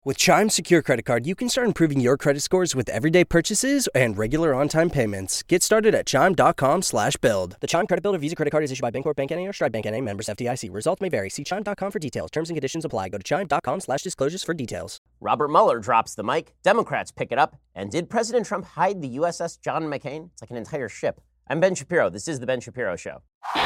With Chime Secure Credit Card, you can start improving your credit scores with everyday purchases and regular on-time payments. Get started at Chime.com/build. The Chime Credit Builder Visa Credit Card is issued by Bancorp Bank N.A. or Stride Bank N.A. Members FDIC. Results may vary. See Chime.com for details. Terms and conditions apply. Go to Chime.com/disclosures for details. Robert Mueller drops the mic. Democrats pick it up. And did President Trump hide the USS John McCain? It's like an entire ship. I'm Ben Shapiro. This is The Ben Shapiro Show.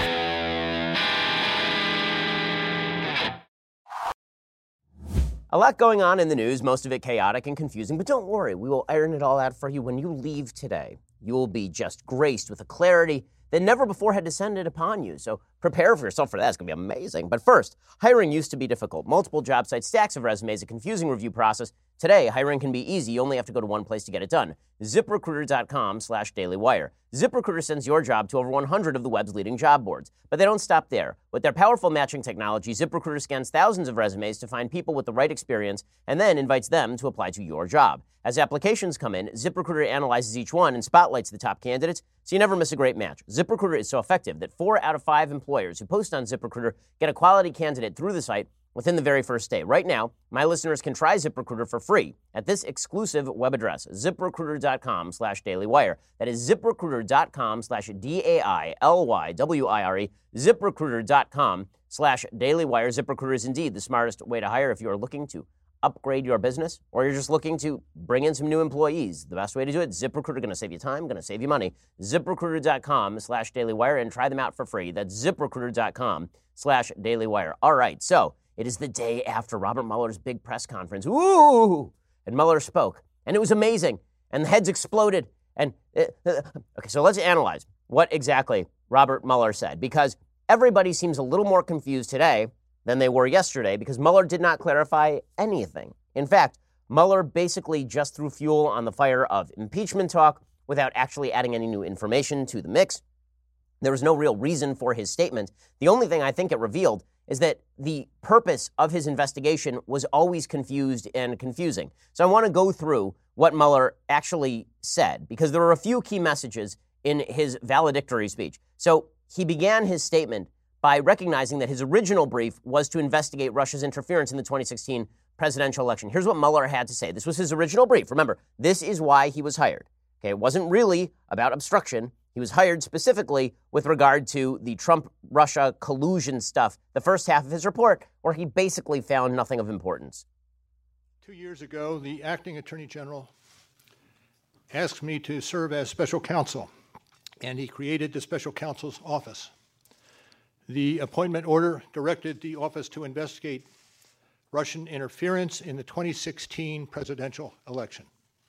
A lot going on in the news, most of it chaotic and confusing, but don't worry, we will iron it all out for you when you leave today. You will be just graced with a clarity that never before had descended upon you. So prepare for yourself for that. It's going to be amazing. But first, hiring used to be difficult. Multiple job sites, stacks of resumes, a confusing review process. Today, hiring can be easy. You only have to go to one place to get it done. ZipRecruiter.com/dailywire. ZipRecruiter sends your job to over 100 of the web's leading job boards. But they don't stop there. With their powerful matching technology, ZipRecruiter scans thousands of resumes to find people with the right experience and then invites them to apply to your job. As applications come in, ZipRecruiter analyzes each one and spotlights the top candidates, so you never miss a great match. ZipRecruiter is so effective that 4 out of 5 employers who post on ZipRecruiter get a quality candidate through the site within the very first day. Right now, my listeners can try ZipRecruiter for free at this exclusive web address, ZipRecruiter.com/dailywire. That is ZipRecruiter.com/DAILYWIRE, ZipRecruiter.com/dailywire. ZipRecruiter is indeed the smartest way to hire if you are looking to upgrade your business or you're just looking to bring in some new employees. The best way to do it, ZipRecruiter, going to save you time, going to save you money. ZipRecruiter.com/dailywire and try them out for free. That's ZipRecruiter.com/dailywire. All right, so it is the day after Robert Mueller's big press conference. Ooh! And Mueller spoke, and it was amazing, and the heads exploded. And okay, so let's analyze what exactly Robert Mueller said, because everybody seems a little more confused today than they were yesterday, because Mueller did not clarify anything. In fact, Mueller basically just threw fuel on the fire of impeachment talk without actually adding any new information to the mix. There was no real reason for his statement. The only thing I think it revealed is that the purpose of his investigation was always confused and confusing. So I want to go through what Mueller actually said, because there were a few key messages in his valedictory speech. So he began his statement by recognizing that his original brief was to investigate Russia's interference in the 2016 presidential election. Here's what Mueller had to say. This was his original brief. Remember, this is why he was hired. Okay, it wasn't really about obstruction. He was hired specifically with regard to the Trump-Russia collusion stuff, the first half of his report, where he basically found nothing of importance. 2 years ago, the acting attorney general asked me to serve as special counsel, and he created the special counsel's office. The appointment order directed the office to investigate Russian interference in the 2016 presidential election.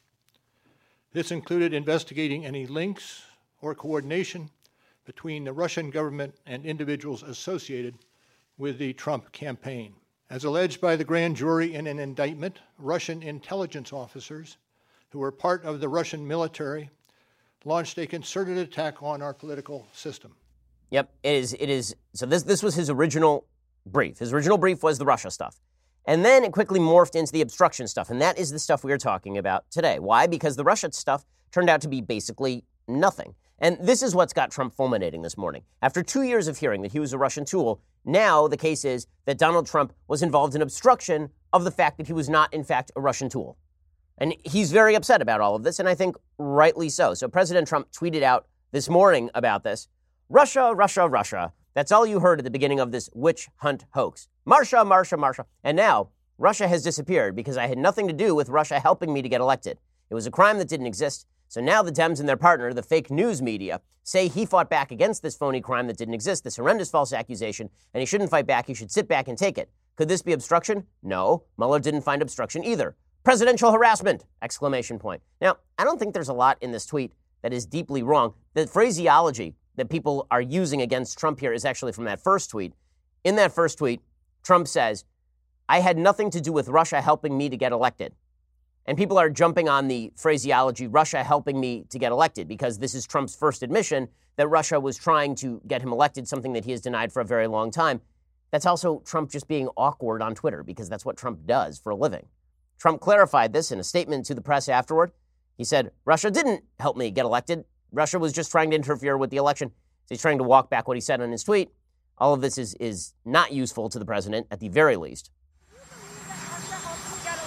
This included investigating any links or coordination between the Russian government and individuals associated with the Trump campaign. As alleged by the grand jury in an indictment, Russian intelligence officers who were part of the Russian military launched a concerted attack on our political system. Yep, it is. So this was his original brief. His original brief was the Russia stuff. And then it quickly morphed into the obstruction stuff. And that is the stuff we are talking about today. Why? Because the Russia stuff turned out to be basically nothing. And this is what's got Trump fulminating this morning. After 2 years of hearing that he was a Russian tool, now the case is that Donald Trump was involved in obstruction of the fact that he was not, in fact, a Russian tool. And he's very upset about all of this, and I think rightly so. So President Trump tweeted out this morning about this. Russia, Russia, Russia. That's all you heard at the beginning of this witch hunt hoax. Marsha, Marsha, Marsha. And now Russia has disappeared because I had nothing to do with Russia helping me to get elected. It was a crime that didn't exist. So now the Dems and their partner, the fake news media, say he fought back against this phony crime that didn't exist, this horrendous false accusation, and he shouldn't fight back. He should sit back and take it. Could this be obstruction? No. Mueller didn't find obstruction either. Presidential harassment! Exclamation point. Now, I don't think there's a lot in this tweet that is deeply wrong. The phraseology that people are using against Trump here is actually from that first tweet. In that first tweet, Trump says, I had nothing to do with Russia helping me to get elected. And people are jumping on the phraseology, Russia helping me to get elected, because this is Trump's first admission that Russia was trying to get him elected, something that he has denied for a very long time. That's also Trump just being awkward on Twitter, because that's what Trump does for a living. Trump clarified this in a statement to the press afterward. He said, Russia didn't help me get elected. Russia was just trying to interfere with the election. So he's trying to walk back what he said on his tweet. All of this is not useful to the president, at the very least. Russia helped you get elected?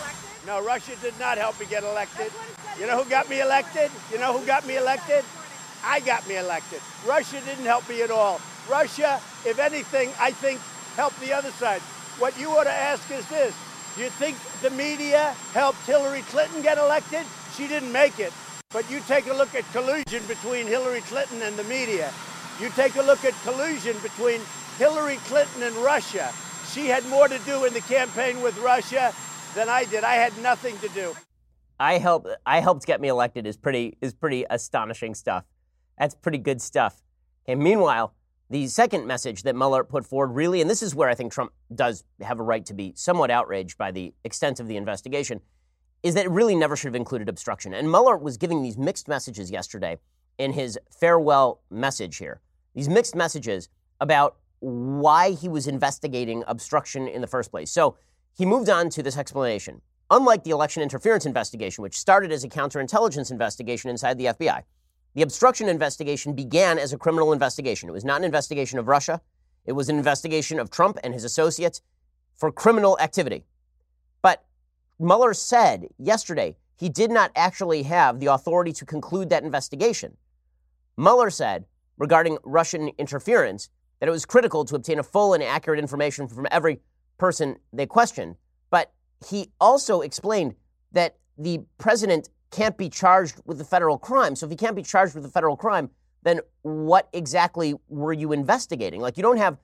No, Russia did not help me get elected. You know who got me elected? You know who got me elected? I got me elected. Russia didn't help me at all. Russia, if anything, I think helped the other side. What you ought to ask is this. Do you think the media helped Hillary Clinton get elected? She didn't make it. But you take a look at collusion between Hillary Clinton and the media. You take a look at collusion between Hillary Clinton and Russia. She had more to do in the campaign with Russia than I did. I had nothing to do. I helped get me elected is pretty astonishing stuff. That's pretty good stuff. Okay, meanwhile, the second message that Mueller put forward really, and this is where I think Trump does have a right to be somewhat outraged by the extent of the investigation, is that it really never should have included obstruction. And Mueller was giving these mixed messages yesterday in his farewell message here. These mixed messages about why he was investigating obstruction in the first place. So he moved on to this explanation. Unlike the election interference investigation, which started as a counterintelligence investigation inside the FBI, the obstruction investigation began as a criminal investigation. It was not an investigation of Russia. It was an investigation of Trump and his associates for criminal activity. But Mueller said yesterday he did not actually have the authority to conclude that investigation. Mueller said regarding Russian interference that it was critical to obtain a full and accurate information from every person they questioned. But he also explained that the president can't be charged with a federal crime. So if he can't be charged with a federal crime, then what exactly were you investigating? Like, you don't have,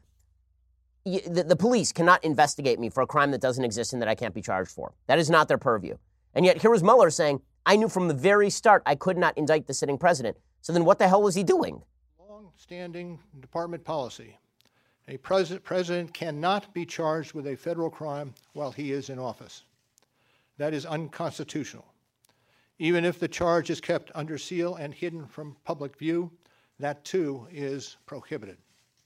the police cannot investigate me for a crime that doesn't exist and that I can't be charged for. That is not their purview. And yet here was Mueller saying, I knew from the very start I could not indict the sitting president. So then what the hell was he doing? Long-standing department policy. A president cannot be charged with a federal crime while he is in office. That is unconstitutional. Even if the charge is kept under seal and hidden from public view, that too is prohibited.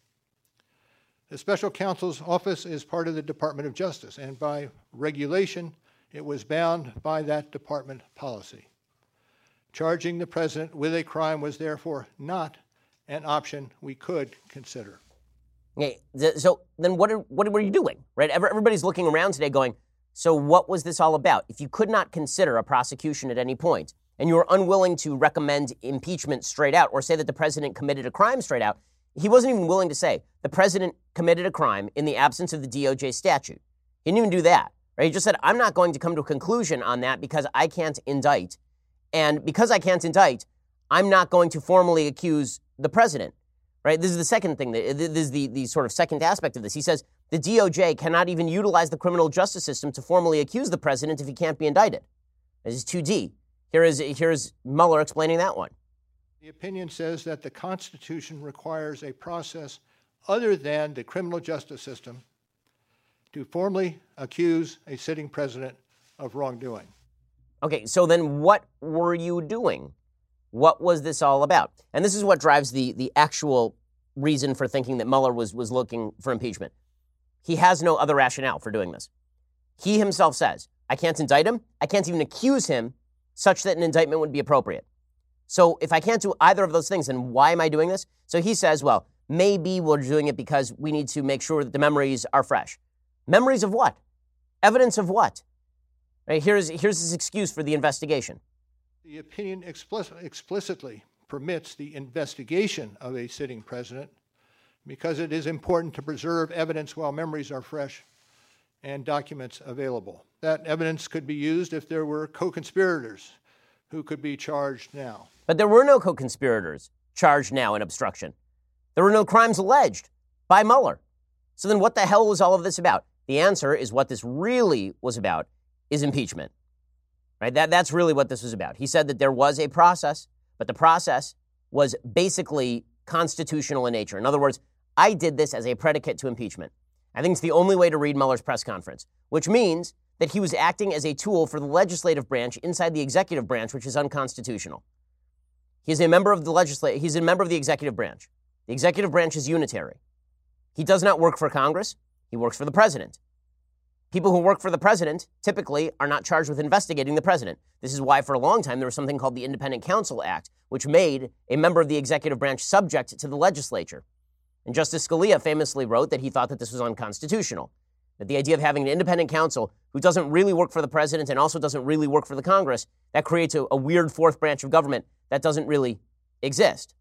The special counsel's office is part of the Department of Justice, and by regulation, it was bound by that department policy. Charging the president with a crime was therefore not an option we could consider. Okay, so then what were you doing, right? Everybody's looking around today going, so what was this all about? If you could not consider a prosecution at any point, and you were unwilling to recommend impeachment straight out or say that the president committed a crime straight out, he wasn't even willing to say the president committed a crime in the absence of the DOJ statute. He didn't even do that, right? He just said, I'm not going to come to a conclusion on that because I can't indict. And because I can't indict, I'm not going to formally accuse the president, right? This is the second thing. This is the sort of second aspect of this. He says the DOJ cannot even utilize the criminal justice system to formally accuse the president if he can't be indicted. This is 2D. Here's Mueller explaining that one. The opinion says that the Constitution requires a process other than the criminal justice system to formally accuse a sitting president of wrongdoing. Okay, so then what were you doing? What was this all about? And this is what drives the actual reason for thinking that Mueller was looking for impeachment. He has no other rationale for doing this. He himself says, I can't indict him. I can't even accuse him such that an indictment would be appropriate. So if I can't do either of those things, then why am I doing this? So he says, well, maybe we're doing it because we need to make sure that the memories are fresh. Memories of what? Evidence of what? Right, here's his excuse for the investigation. The opinion explicitly permits the investigation of a sitting president because it is important to preserve evidence while memories are fresh and documents available. That evidence could be used if there were co-conspirators who could be charged now. But there were no co-conspirators charged now in obstruction. There were no crimes alleged by Mueller. So then what the hell was all of this about? The answer is what this really was about is impeachment. Right? That's really what this was about. He said that there was a process, but the process was basically constitutional in nature. In other words, I did this as a predicate to impeachment. I think it's the only way to read Mueller's press conference, which means that he was acting as a tool for the legislative branch inside the executive branch, which is unconstitutional. He's a member of he's a member of the executive branch. The executive branch is unitary. He does not work for Congress. He works for the president. People who work for the president typically are not charged with investigating the president. This is why for a long time there was something called the Independent Counsel Act, which made a member of the executive branch subject to the legislature. And Justice Scalia famously wrote that he thought that this was unconstitutional. That the idea of having an independent counsel who doesn't really work for the president and also doesn't really work for the Congress, that creates a weird fourth branch of government that doesn't really exist.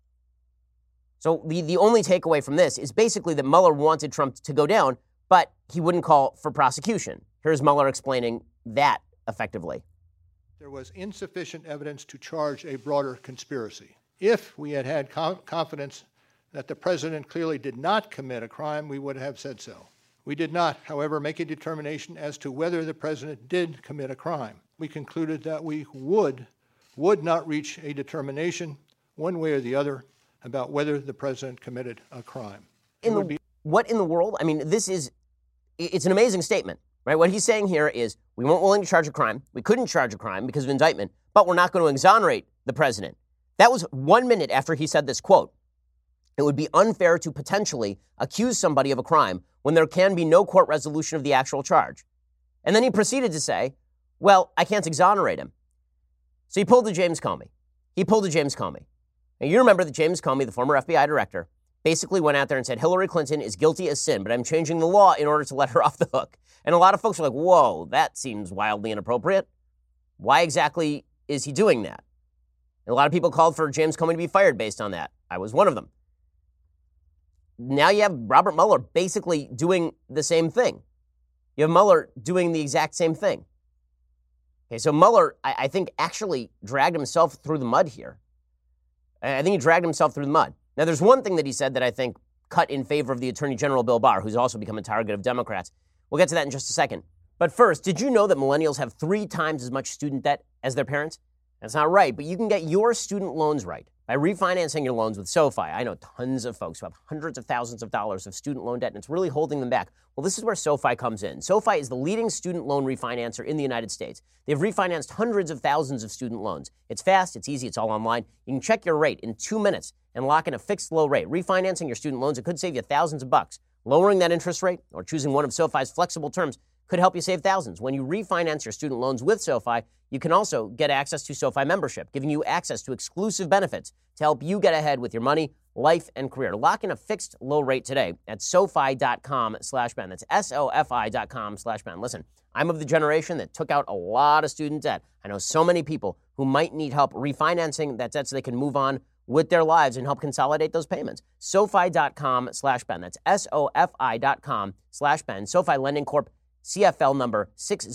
So the only takeaway from this is basically that Mueller wanted Trump to go down, but he wouldn't call for prosecution. Here's Mueller explaining that effectively. There was insufficient evidence to charge a broader conspiracy. If we had had confidence that the president clearly did not commit a crime, we would have said so. We did not, however, make a determination as to whether the president did commit a crime. We concluded that we would not reach a determination one way or the other about whether the president committed a crime. What in the world? I mean, it's an amazing statement, right? What he's saying here is we weren't willing to charge a crime. We couldn't charge a crime because of indictment, but we're not going to exonerate the president. That was 1 minute after he said this quote. It would be unfair to potentially accuse somebody of a crime when there can be no court resolution of the actual charge. And then he proceeded to say, well, I can't exonerate him. So he pulled a James Comey. Now, you remember that James Comey, the former FBI director, basically went out there and said Hillary Clinton is guilty as sin, but I'm changing the law in order to let her off the hook. And a lot of folks are like, whoa, that seems wildly inappropriate. Why exactly is he doing that? And a lot of people called for James Comey to be fired based on that. I was one of them. Now you have Robert Mueller basically doing the same thing. You have Mueller doing the exact same thing. Okay, so Mueller, I think, actually dragged himself through the mud here. I think he dragged himself through the mud. Now, there's one thing that he said that I think cut in favor of the Attorney General, Bill Barr, who's also become a target of Democrats. We'll get to that in just a second. But first, did you know that millennials have 3 times as much student debt as their parents? That's not right, but you can get your student loans right by refinancing your loans with SoFi. I know tons of folks who have hundreds of thousands of dollars of student loan debt, and it's really holding them back. Well, this is where SoFi comes in. SoFi is the leading student loan refinancer in the United States. They've refinanced hundreds of thousands of student loans. It's fast, it's easy, it's all online. You can check your rate in 2 minutes and lock in a fixed low rate. Refinancing your student loans, it could save you thousands of bucks. Lowering that interest rate or choosing one of SoFi's flexible terms could help you save thousands. When you refinance your student loans with SoFi, you can also get access to SoFi membership, giving you access to exclusive benefits to help you get ahead with your money, life, and career. Lock in a fixed low rate today at SoFi.com/Ben. That's SoFi.com/Ben. Listen, I'm of the generation that took out a lot of student debt. I know so many people who might need help refinancing that debt so they can move on with their lives and help consolidate those payments. SoFi.com/Ben. That's SoFi.com/Ben. SoFi Lending Corp. CFL number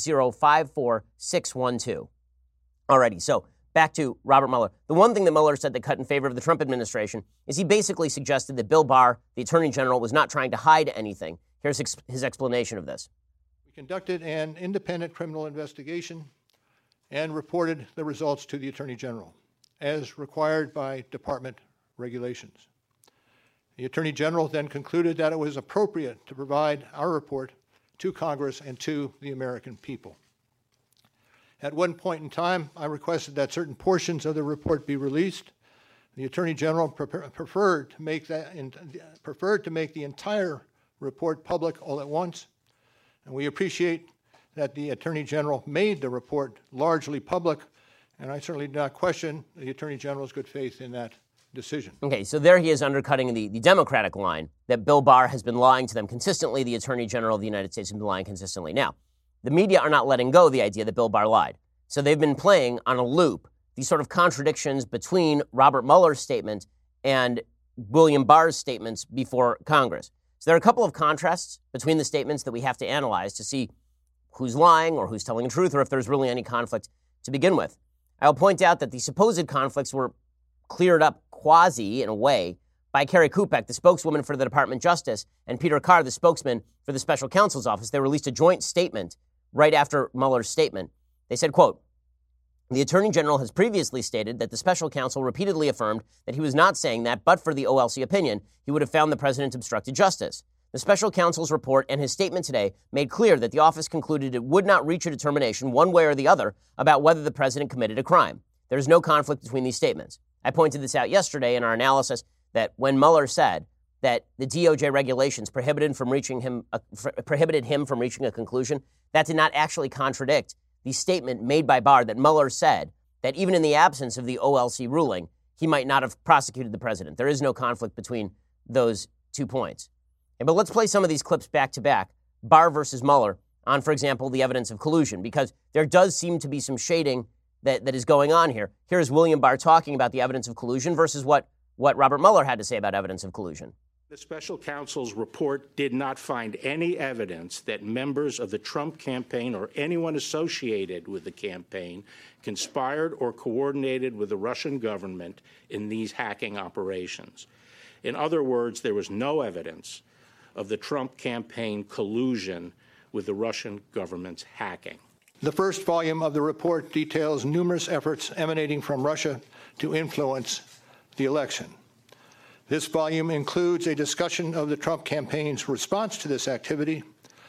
6054612. Alrighty, so back to Robert Mueller. The one thing that Mueller said that cut in favor of the Trump administration is he basically suggested that Bill Barr, the Attorney General, was not trying to hide anything. Here's his explanation of this. We conducted an independent criminal investigation and reported the results to the Attorney General, as required by department regulations. The Attorney General then concluded that it was appropriate to provide our report to Congress and to the American people. At one point in time, I requested that certain portions of the report be released. The Attorney General preferred to make the entire report public all at once, and we appreciate that the Attorney General made the report largely public, and I certainly do not question the Attorney General's good faith in that decision. Okay, so there he is undercutting the Democratic line that Bill Barr has been lying to them consistently. The Attorney General of the United States has been lying consistently. Now, the media are not letting go of the idea that Bill Barr lied. So they've been playing on a loop these sort of contradictions between Robert Mueller's statement and William Barr's statements before Congress. So there are a couple of contrasts between the statements that we have to analyze to see who's lying or who's telling the truth or if there's really any conflict to begin with. I'll point out that the supposed conflicts were cleared up quasi, in a way, by Carrie Kupek, the spokeswoman for the Department of Justice, and Peter Carr, the spokesman for the Special Counsel's Office. They released a joint statement right after Mueller's statement. They said, quote, "The Attorney General has previously stated that the Special Counsel repeatedly affirmed that he was not saying that, but for the OLC opinion, he would have found the president obstructed justice. The Special Counsel's report and his statement today made clear that the office concluded it would not reach a determination one way or the other about whether the president committed a crime. There is no conflict between these statements. I pointed this out yesterday in our analysis that when Mueller said that the DOJ regulations prohibited him from reaching a conclusion, that did not actually contradict the statement made by Barr that Mueller said that even in the absence of the OLC ruling, he might not have prosecuted the president. There is no conflict between those 2 points. But let's play some of these clips back to back Barr versus Mueller on, for example, the evidence of collusion, because there does seem to be some shading that is going on here. Here's William Barr talking about the evidence of collusion versus what Robert Mueller had to say about evidence of collusion. The special counsel's report did not find any evidence that members of the Trump campaign or anyone associated with the campaign conspired or coordinated with the Russian government in these hacking operations. In other words, there was no evidence of the Trump campaign collusion with the Russian government's hacking. The first volume of the report details numerous efforts emanating from Russia to influence the election. This volume includes a discussion of the Trump campaign's response to this activity,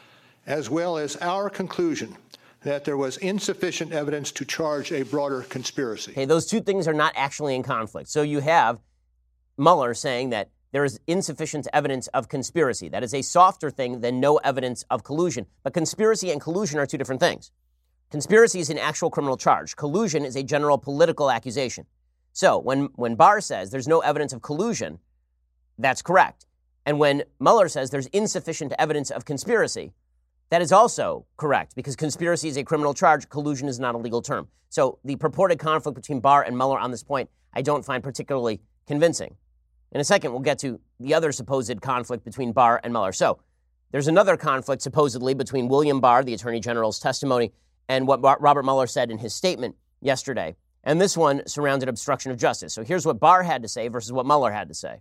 as well as our conclusion that there was insufficient evidence to charge a broader conspiracy. Okay, those two things are not actually in conflict. So you have Mueller saying that there is insufficient evidence of conspiracy. That is a softer thing than no evidence of collusion. But conspiracy and collusion are two different things. Conspiracy is an actual criminal charge. Collusion is a general political accusation. So when Barr says there's no evidence of collusion, that's correct. And when Mueller says there's insufficient evidence of conspiracy, that is also correct, because conspiracy is a criminal charge. Collusion is not a legal term. So the purported conflict between Barr and Mueller on this point, I don't find particularly convincing. In a second, we'll get to the other supposed conflict between Barr and Mueller. So there's another conflict supposedly between William Barr, the Attorney General's testimony, and what Robert Mueller said in his statement yesterday. And this one surrounded obstruction of justice. So here's what Barr had to say versus what Mueller had to say.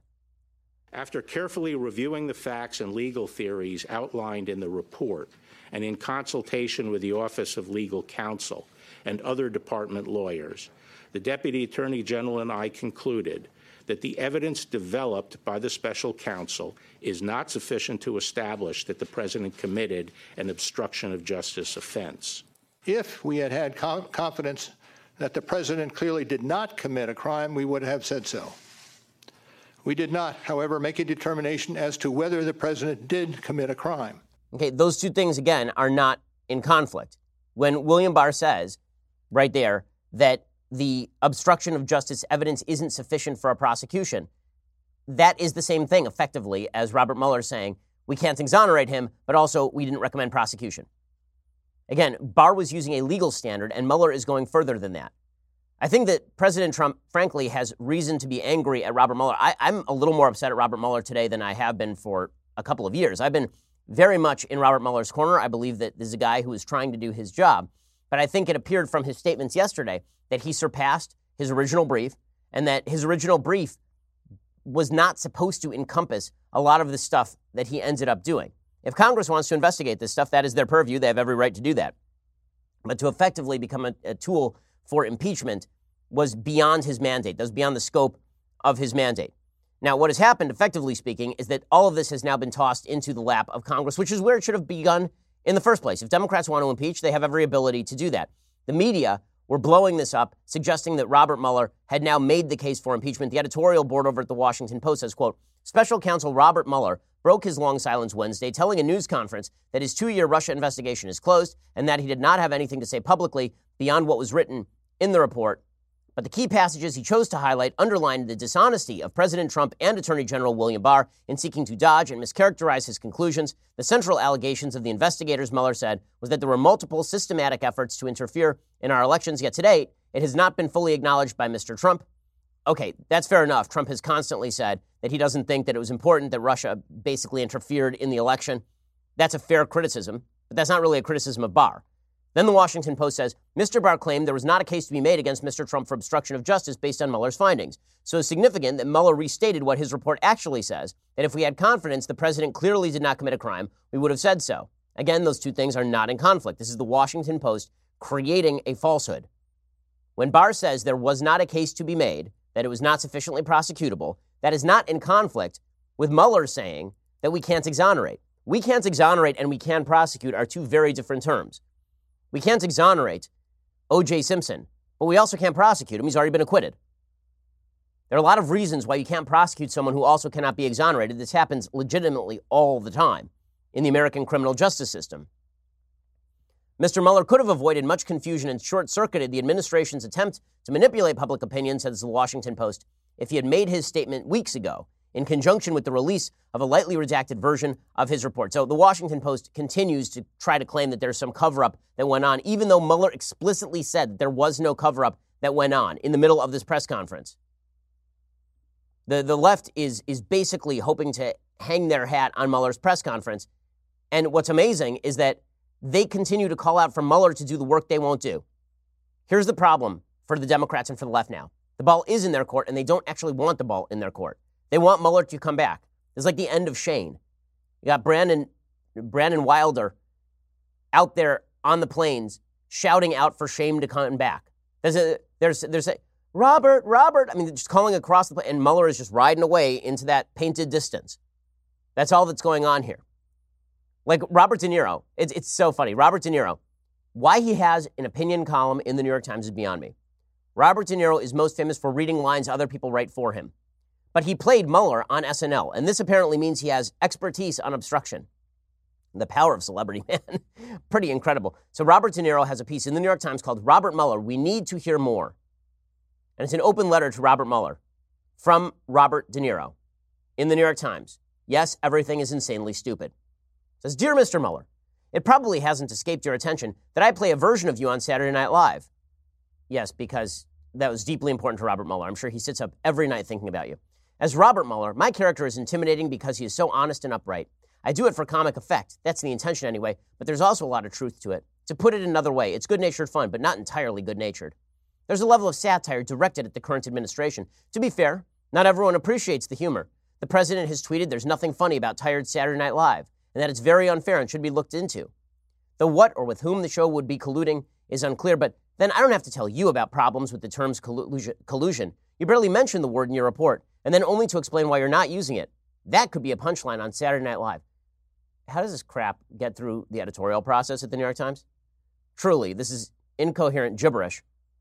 After carefully reviewing the facts and legal theories outlined in the report, and in consultation with the Office of Legal Counsel and other department lawyers, the Deputy Attorney General and I concluded that the evidence developed by the special counsel is not sufficient to establish that the president committed an obstruction of justice offense. If we had had confidence that the president clearly did not commit a crime, we would have said so. We did not, however, make a determination as to whether the president did commit a crime. Okay, those two things, again, are not in conflict. When William Barr says right there that the obstruction of justice evidence isn't sufficient for a prosecution, that is the same thing, effectively, as Robert Mueller saying, we can't exonerate him, but also we didn't recommend prosecution. Again, Barr was using a legal standard, and Mueller is going further than that. I think that President Trump, frankly, has reason to be angry at Robert Mueller. I'm a little more upset at Robert Mueller today than I have been for a couple of years. I've been very much in Robert Mueller's corner. I believe that this is a guy who is trying to do his job. But I think it appeared from his statements yesterday that he surpassed his original brief, and that his original brief was not supposed to encompass a lot of the stuff that he ended up doing. If Congress wants to investigate this stuff, that is their purview. They have every right to do that. But to effectively become a tool for impeachment was beyond his mandate. That was beyond the scope of his mandate. Now, what has happened, effectively speaking, is that all of this has now been tossed into the lap of Congress, which is where it should have begun in the first place. If Democrats want to impeach, they have every ability to do that. The media were blowing this up, suggesting that Robert Mueller had now made the case for impeachment. The editorial board over at the Washington Post says, quote, Special Counsel Robert Mueller broke his long silence Wednesday, telling a news conference that his 2-year Russia investigation is closed and that he did not have anything to say publicly beyond what was written in the report. But the key passages he chose to highlight underlined the dishonesty of President Trump and Attorney General William Barr in seeking to dodge and mischaracterize his conclusions. The central allegations of the investigators, Mueller said, was that there were multiple systematic efforts to interfere in our elections, yet to date, it has not been fully acknowledged by Mr. Trump. Okay, that's fair enough. Trump has constantly said that he doesn't think that it was important that Russia basically interfered in the election. That's a fair criticism, but that's not really a criticism of Barr. Then the Washington Post says, Mr. Barr claimed there was not a case to be made against Mr. Trump for obstruction of justice based on Mueller's findings. So it's significant that Mueller restated what his report actually says, that if we had confidence the president clearly did not commit a crime, we would have said so. Again, those two things are not in conflict. This is the Washington Post creating a falsehood. When Barr says there was not a case to be made, that it was not sufficiently prosecutable, that is not in conflict with Mueller saying that we can't exonerate. We can't exonerate and we can prosecute are two very different terms. We can't exonerate O.J. Simpson, but we also can't prosecute him. He's already been acquitted. There are a lot of reasons why you can't prosecute someone who also cannot be exonerated. This happens legitimately all the time in the American criminal justice system. Mr. Mueller could have avoided much confusion and short-circuited the administration's attempt to manipulate public opinion, says the Washington Post, if he had made his statement weeks ago. in conjunction with the release of a lightly redacted version of his report. So the Washington Post continues to try to claim that there's some cover-up that went on, even though Mueller explicitly said that there was no cover-up that went on in the middle of this press conference. The left is basically hoping to hang their hat on Mueller's press conference. And what's amazing is that they continue to call out for Mueller to do the work they won't do. Here's the problem for the Democrats and for the left now. The ball is in their court, and they don't actually want the ball in their court. They want Mueller to come back. It's like the end of Shane. You got Brandon Wilder out there on the plains shouting out for Shane to come back. There's a Robert. I mean, just calling across the plain, and Mueller is just riding away into that painted distance. That's all that's going on here. Like Robert De Niro, it's so funny. Robert De Niro, why he has an opinion column in the New York Times is beyond me. Robert De Niro is most famous for reading lines other people write for him. But he played Mueller on SNL, and this apparently means he has expertise on obstruction. The power of celebrity, man. Pretty incredible. So Robert De Niro has a piece in the New York Times called Robert Mueller, We Need to Hear More. And it's an open letter to Robert Mueller from Robert De Niro in the New York Times. Yes, everything is insanely stupid. It says, Dear Mr. Mueller, it probably hasn't escaped your attention that I play a version of you on Saturday Night Live. Yes, because that was deeply important to Robert Mueller. I'm sure he sits up every night thinking about you. As Robert Mueller, my character is intimidating because he is so honest and upright. I do it for comic effect. That's the intention anyway, but there's also a lot of truth to it. To put it another way, it's good-natured fun, but not entirely good-natured. There's a level of satire directed at the current administration. To be fair, not everyone appreciates the humor. The president has tweeted there's nothing funny about tired Saturday Night Live, and that it's very unfair and should be looked into. The what or with whom the show would be colluding is unclear, but then I don't have to tell you about problems with the terms collusion. You barely mention the word in your report, and then only to explain why you're not using it. That could be a punchline on Saturday Night Live. How does this crap get through the editorial process at the New York Times? Truly, this is incoherent gibberish.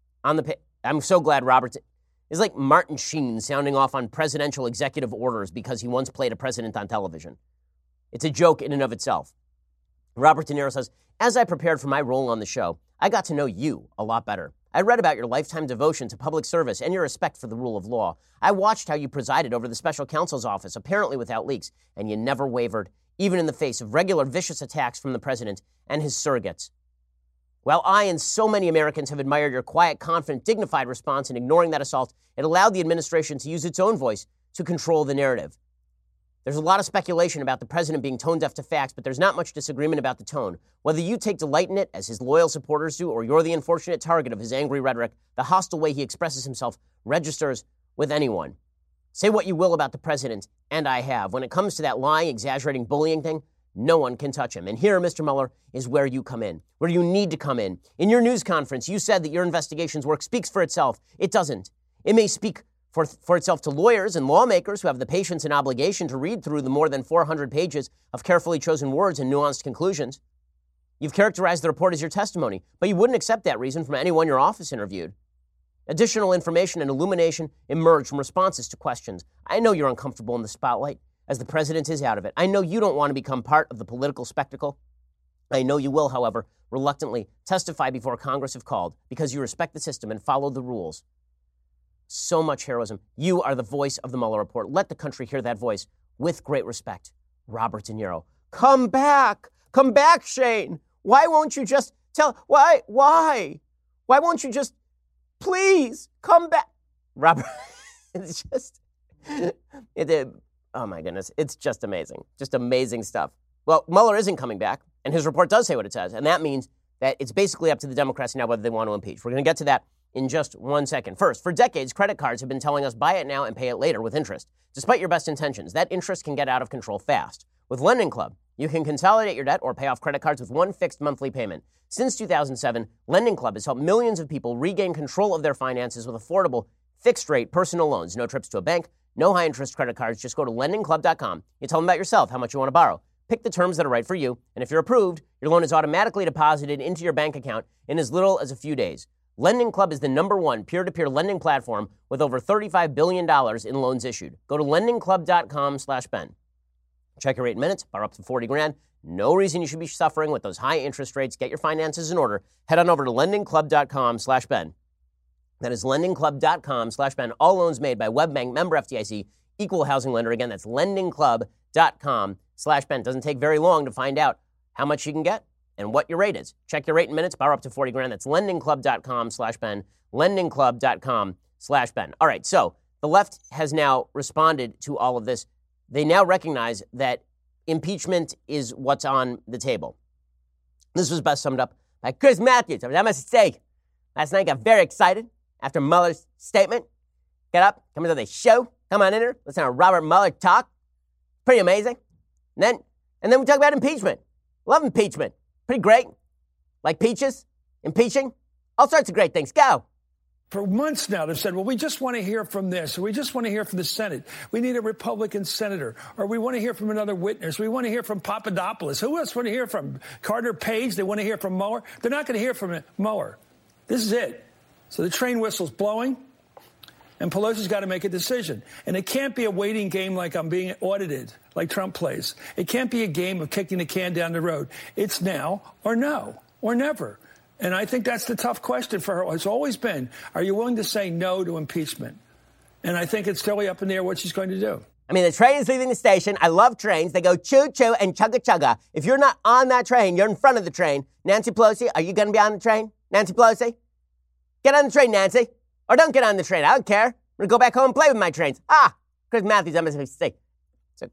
I'm so glad Robert is like Martin Sheen sounding off on presidential executive orders because he once played a president on television. It's a joke in and of itself. Robert De Niro says, as I prepared for my role on the show, I got to know you a lot better. I read about your lifetime devotion to public service and your respect for the rule of law. I watched how you presided over the special counsel's office, apparently without leaks, and you never wavered, even in the face of regular vicious attacks from the president and his surrogates. While I and so many Americans have admired your quiet, confident, dignified response in ignoring that assault, it allowed the administration to use its own voice to control the narrative. There's a lot of speculation about the president being tone deaf to facts, but there's not much disagreement about the tone. Whether you take delight in it, as his loyal supporters do, or you're the unfortunate target of his angry rhetoric, the hostile way he expresses himself registers with anyone. Say what you will about the president, and I have. When it comes to that lying, exaggerating, bullying thing, no one can touch him. And here, Mr. Mueller, is where you come in, where you need to come in. In your news conference, you said that your investigation's work speaks for itself. It doesn't. It may speak for itself to lawyers and lawmakers who have the patience and obligation to read through the more than 400 pages of carefully chosen words and nuanced conclusions. You've characterized the report as your testimony, but you wouldn't accept that reason from anyone your office interviewed. Additional information and illumination emerged from responses to questions. I know you're uncomfortable in the spotlight, as the president is out of it. I know you don't want to become part of the political spectacle. I know you will, however, reluctantly testify before Congress if called, because you respect the system and follow the rules. So much heroism. You are the voice of the Mueller report. Let the country hear that voice with great respect. Robert De Niro. Come back. Come back, Shane. Why won't you just tell? Why? Why won't you just, please, come back? Robert, it's just, oh my goodness. It's just amazing. Just amazing stuff. Well, Mueller isn't coming back, and his report does say what it says, and that means that it's basically up to the Democrats now whether they want to impeach. We're going to get to that in just 1 second. First, for decades, credit cards have been telling us buy it now and pay it later with interest. Despite your best intentions, that interest can get out of control fast. With Lending Club, you can consolidate your debt or pay off credit cards with one fixed monthly payment. Since 2007, Lending Club has helped millions of people regain control of their finances with affordable, fixed-rate personal loans. No trips to a bank, no high-interest credit cards. Just go to lendingclub.com. You tell them about yourself, how much you want to borrow. Pick the terms that are right for you, and if you're approved, your loan is automatically deposited into your bank account in as little as a few days. Lending Club is the #1 peer-to-peer lending platform with over $35 billion in loans issued. Go to lendingclub.com/Ben. Check your rate in minutes, borrow up to $40,000. No reason you should be suffering with those high interest rates. Get your finances in order. Head on over to lendingclub.com/Ben. That is lendingclub.com/Ben. All loans made by WebBank, member FDIC, equal housing lender. Again, that's lendingclub.com/Ben. Doesn't take very long to find out how much you can get and what your rate is. Check your rate in minutes, borrow up to 40 grand. That's lendingclub.com/Ben, lendingclub.com/Ben. All right, so the left has now responded to all of this. They now recognize that impeachment is what's on the table. This was best summed up by Chris Matthews. I must say, last night got very excited after Mueller's statement. Get up, come into the show, come on in here, listen to Robert Mueller talk. Pretty amazing. And then we talk about impeachment. Love impeachment. Pretty great. Like peaches, impeaching, all sorts of great things. Go. For months now, they've said, well, we just want to hear from this, or we just want to hear from the Senate. We need a Republican senator, or we want to hear from another witness. We want to hear from Papadopoulos. Who else want to hear from? Carter Page? They want to hear from Mueller? They're not going to hear from Mueller. This is it. So the train whistle's blowing, and Pelosi's got to make a decision. And it can't be a waiting game like I'm being audited, like Trump plays. It can't be a game of kicking the can down the road. It's now or no or never. And I think that's the tough question for her. It's always been, are you willing to say no to impeachment? And I think it's totally up in the air what she's going to do. I mean, the train is leaving the station. I love trains. They go choo-choo and chugga-chugga. If you're not on that train, you're in front of the train. Nancy Pelosi, are you going to be on the train? Nancy Pelosi? Get on the train, Nancy. Or don't get on the train. I don't care. I'm going to go back home and play with my trains. Chris Matthews, MSNBC. So,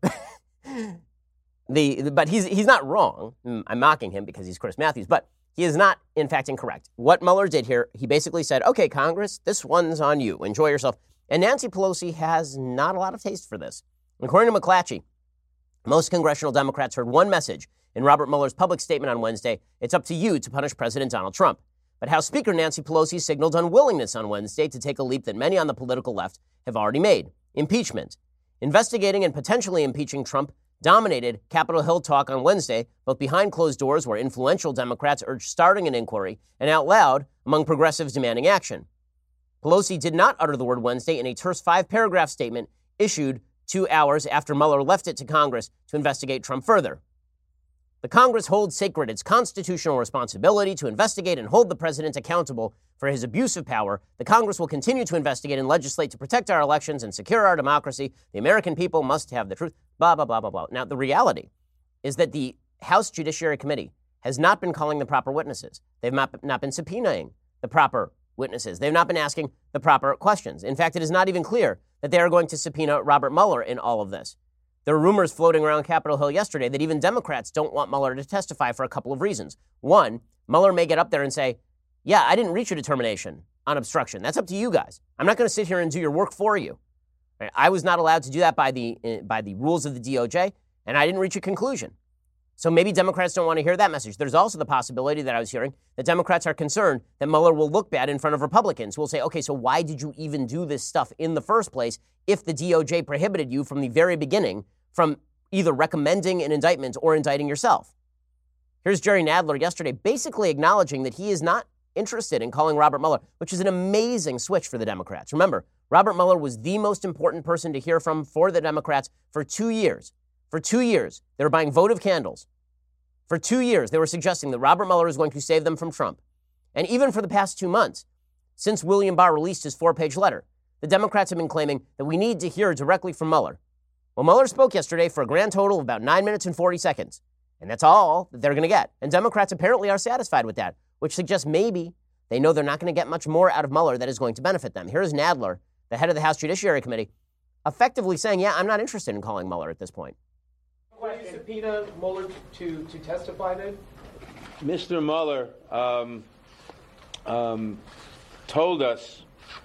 but he's not wrong. I'm mocking him because he's Chris Matthews. But he is not, in fact, incorrect. What Mueller did here, he basically said, okay, Congress, this one's on you. Enjoy yourself. And Nancy Pelosi has not a lot of taste for this. According to McClatchy, most congressional Democrats heard one message in Robert Mueller's public statement on Wednesday: it's up to you to punish President Donald Trump. But House Speaker Nancy Pelosi signaled unwillingness on Wednesday to take a leap that many on the political left have already made: impeachment. Investigating and potentially impeaching Trump dominated Capitol Hill talk on Wednesday, both behind closed doors, where influential Democrats urged starting an inquiry, and out loud among progressives demanding action. Pelosi did not utter the word Wednesday in a terse 5-paragraph statement issued 2 hours after Mueller left it to Congress to investigate Trump further. The Congress holds sacred its constitutional responsibility to investigate and hold the president accountable for his abuse of power. The Congress will continue to investigate and legislate to protect our elections and secure our democracy. The American people must have the truth. Blah, blah, blah, blah, blah. Now, the reality is that the House Judiciary Committee has not been calling the proper witnesses. They've not been subpoenaing the proper witnesses. They've not been asking the proper questions. In fact, it is not even clear that they are going to subpoena Robert Mueller in all of this. There were rumors floating around Capitol Hill yesterday that even Democrats don't want Mueller to testify for a couple of reasons. One, Mueller may get up there and say, yeah, I didn't reach a determination on obstruction. That's up to you guys. I'm not going to sit here and do your work for you. I was not allowed to do that by the rules of the DOJ, and I didn't reach a conclusion. So maybe Democrats don't want to hear that message. There's also the possibility that I was hearing that Democrats are concerned that Mueller will look bad in front of Republicans who will say, okay, so why did you even do this stuff in the first place if the DOJ prohibited you from the very beginning from either recommending an indictment or indicting yourself? Here's Jerry Nadler yesterday basically acknowledging that he is not interested in calling Robert Mueller, which is an amazing switch for the Democrats. Remember, Robert Mueller was the most important person to hear from for the Democrats for 2 years. For 2 years, they were buying votive candles. For 2 years, they were suggesting that Robert Mueller is going to save them from Trump. And even for the past 2 months, since William Barr released his 4-page letter, the Democrats have been claiming that we need to hear directly from Mueller. Well, Mueller spoke yesterday for a grand total of about 9 minutes and 40 seconds. And that's all that they're going to get. And Democrats apparently are satisfied with that, which suggests maybe they know they're not going to get much more out of Mueller that is going to benefit them. Here's Nadler, the head of the House Judiciary Committee, effectively saying, yeah, I'm not interested in calling Mueller at this point. Will you subpoena Mueller to testify then? Mr. Mueller told us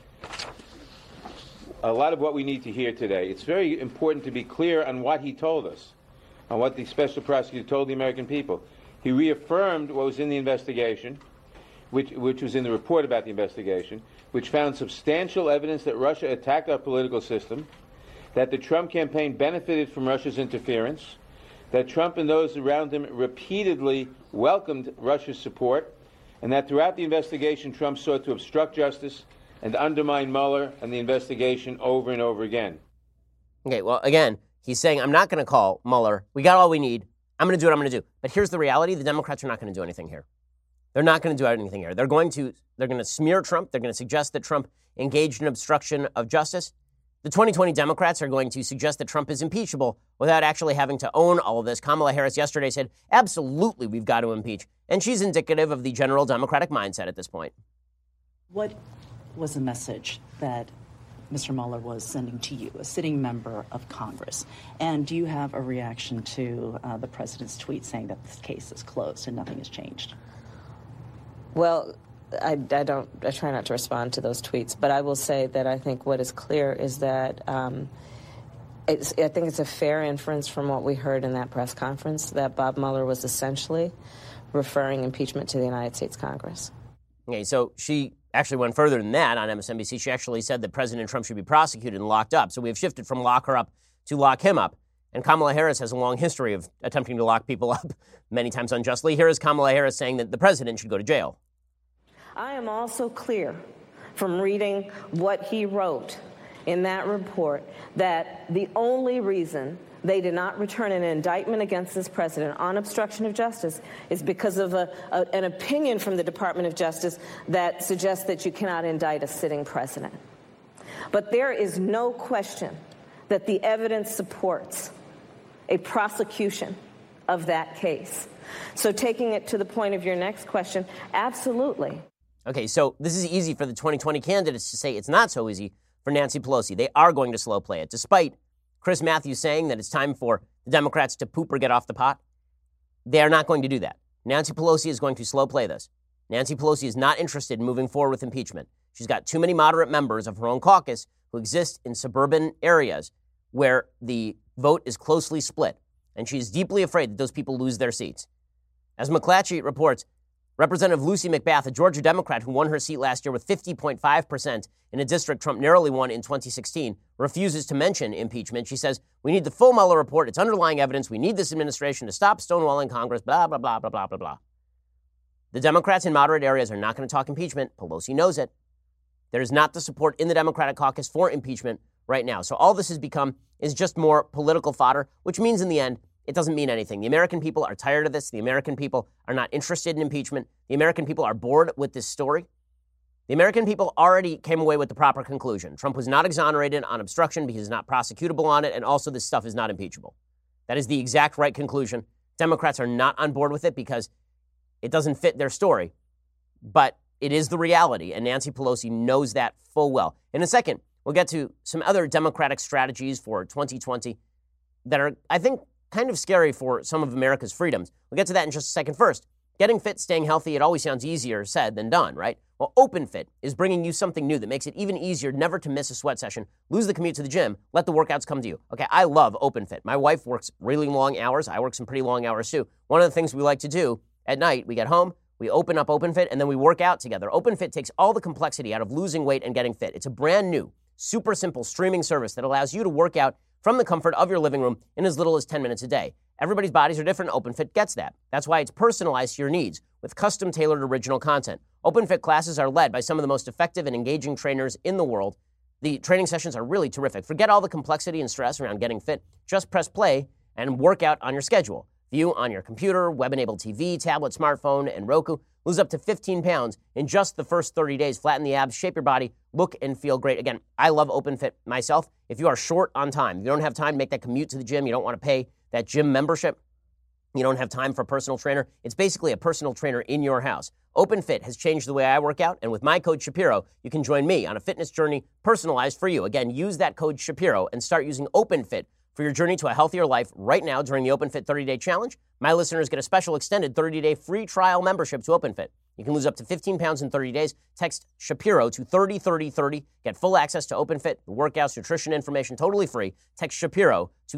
a lot of what we need to hear today. It's very important to be clear on what he told us, on what the special prosecutor told the American people. He reaffirmed what was in the investigation, which was in the report about the investigation, which found substantial evidence that Russia attacked our political system, that the Trump campaign benefited from Russia's interference, that Trump and those around him repeatedly welcomed Russia's support, and that throughout the investigation, Trump sought to obstruct justice and undermine Mueller and the investigation over and over again. Okay, well, again, he's saying, I'm not going to call Mueller. We got all we need. I'm going to do what I'm going to do. But here's the reality. The Democrats are not going to do anything here. They're not going to do anything here. They're going to smear Trump. They're going to suggest that Trump engaged in obstruction of justice. The 2020 Democrats are going to suggest that Trump is impeachable without actually having to own all of this. Kamala Harris yesterday said, absolutely, we've got to impeach. And she's indicative of the general Democratic mindset at this point. What was the message that Mr. Mueller was sending to you, a sitting member of Congress? And do you have a reaction to the president's tweet saying that this case is closed and nothing has changed? Well, I try not to respond to those tweets, but I will say that I think what is clear is that I think it's a fair inference from what we heard in that press conference that Bob Mueller was essentially referring impeachment to the United States Congress. Okay, so she actually went further than that on MSNBC. She actually said that President Trump should be prosecuted and locked up. So we have shifted from lock her up to lock him up. And Kamala Harris has a long history of attempting to lock people up, many times unjustly. Here is Kamala Harris saying that the president should go to jail. I am also clear from reading what he wrote in that report that the only reason they did not return an indictment against this president on obstruction of justice is because of an opinion from the Department of Justice that suggests that you cannot indict a sitting president. But there is no question that the evidence supports a prosecution of that case. So taking it to the point of your next question, absolutely. Okay, so this is easy for the 2020 candidates to say. It's not so easy for Nancy Pelosi. They are going to slow play it. Despite Chris Matthews saying that it's time for the Democrats to poop or get off the pot, they are not going to do that. Nancy Pelosi is going to slow play this. Nancy Pelosi is not interested in moving forward with impeachment. She's got too many moderate members of her own caucus who exist in suburban areas where the vote is closely split, and she is deeply afraid that those people lose their seats. As McClatchy reports, Representative Lucy McBath, a Georgia Democrat who won her seat last year with 50.5% in a district Trump narrowly won in 2016, refuses to mention impeachment. She says, we need the full Mueller report, its underlying evidence. We need this administration to stop stonewalling Congress, blah, blah, blah, blah, blah, blah, blah. The Democrats in moderate areas are not going to talk impeachment. Pelosi knows it. There is not the support in the Democratic caucus for impeachment right now. So all this has become is just more political fodder, which means in the end, it doesn't mean anything. The American people are tired of this. The American people are not interested in impeachment. The American people are bored with this story. The American people already came away with the proper conclusion. Trump was not exonerated on obstruction because he's not prosecutable on it, and also this stuff is not impeachable. That is the exact right conclusion. Democrats are not on board with it because it doesn't fit their story. But it is the reality, and Nancy Pelosi knows that full well. In a second, we'll get to some other Democratic strategies for 2020 that are, I think, kind of scary for some of America's freedoms. We'll get to that in just a second. First, getting fit, staying healthy, it always sounds easier said than done, right? Well, OpenFit is bringing you something new that makes it even easier never to miss a sweat session, lose the commute to the gym, let the workouts come to you. Okay, I love OpenFit. My wife works really long hours. I work some pretty long hours too. One of the things we like to do at night, we get home, we open up OpenFit, and then we work out together. OpenFit takes all the complexity out of losing weight and getting fit. It's a brand new, super simple streaming service that allows you to work out from the comfort of your living room in as little as 10 minutes a day. Everybody's bodies are different. OpenFit gets that. That's why it's personalized to your needs with custom-tailored original content. OpenFit classes are led by some of the most effective and engaging trainers in the world. The training sessions are really terrific. Forget all the complexity and stress around getting fit. Just press play and work out on your schedule. View on your computer, web-enabled TV, tablet, smartphone, and Roku. Lose up to 15 pounds in just the first 30 days. Flatten the abs, shape your body, look and feel great. Again, I love OpenFit myself. If you are short on time, if you don't have time to make that commute to the gym, you don't want to pay that gym membership, you don't have time for a personal trainer, it's basically a personal trainer in your house. OpenFit has changed the way I work out, and with my code Shapiro, you can join me on a fitness journey personalized for you. Again, use that code Shapiro and start using OpenFit for your journey to a healthier life right now during the OpenFit 30-day challenge. My listeners get a special extended 30-day free trial membership to OpenFit. You can lose up to 15 pounds in 30 days. Text Shapiro to 303030. Get full access to OpenFit, the workouts, nutrition information, totally free. Text Shapiro to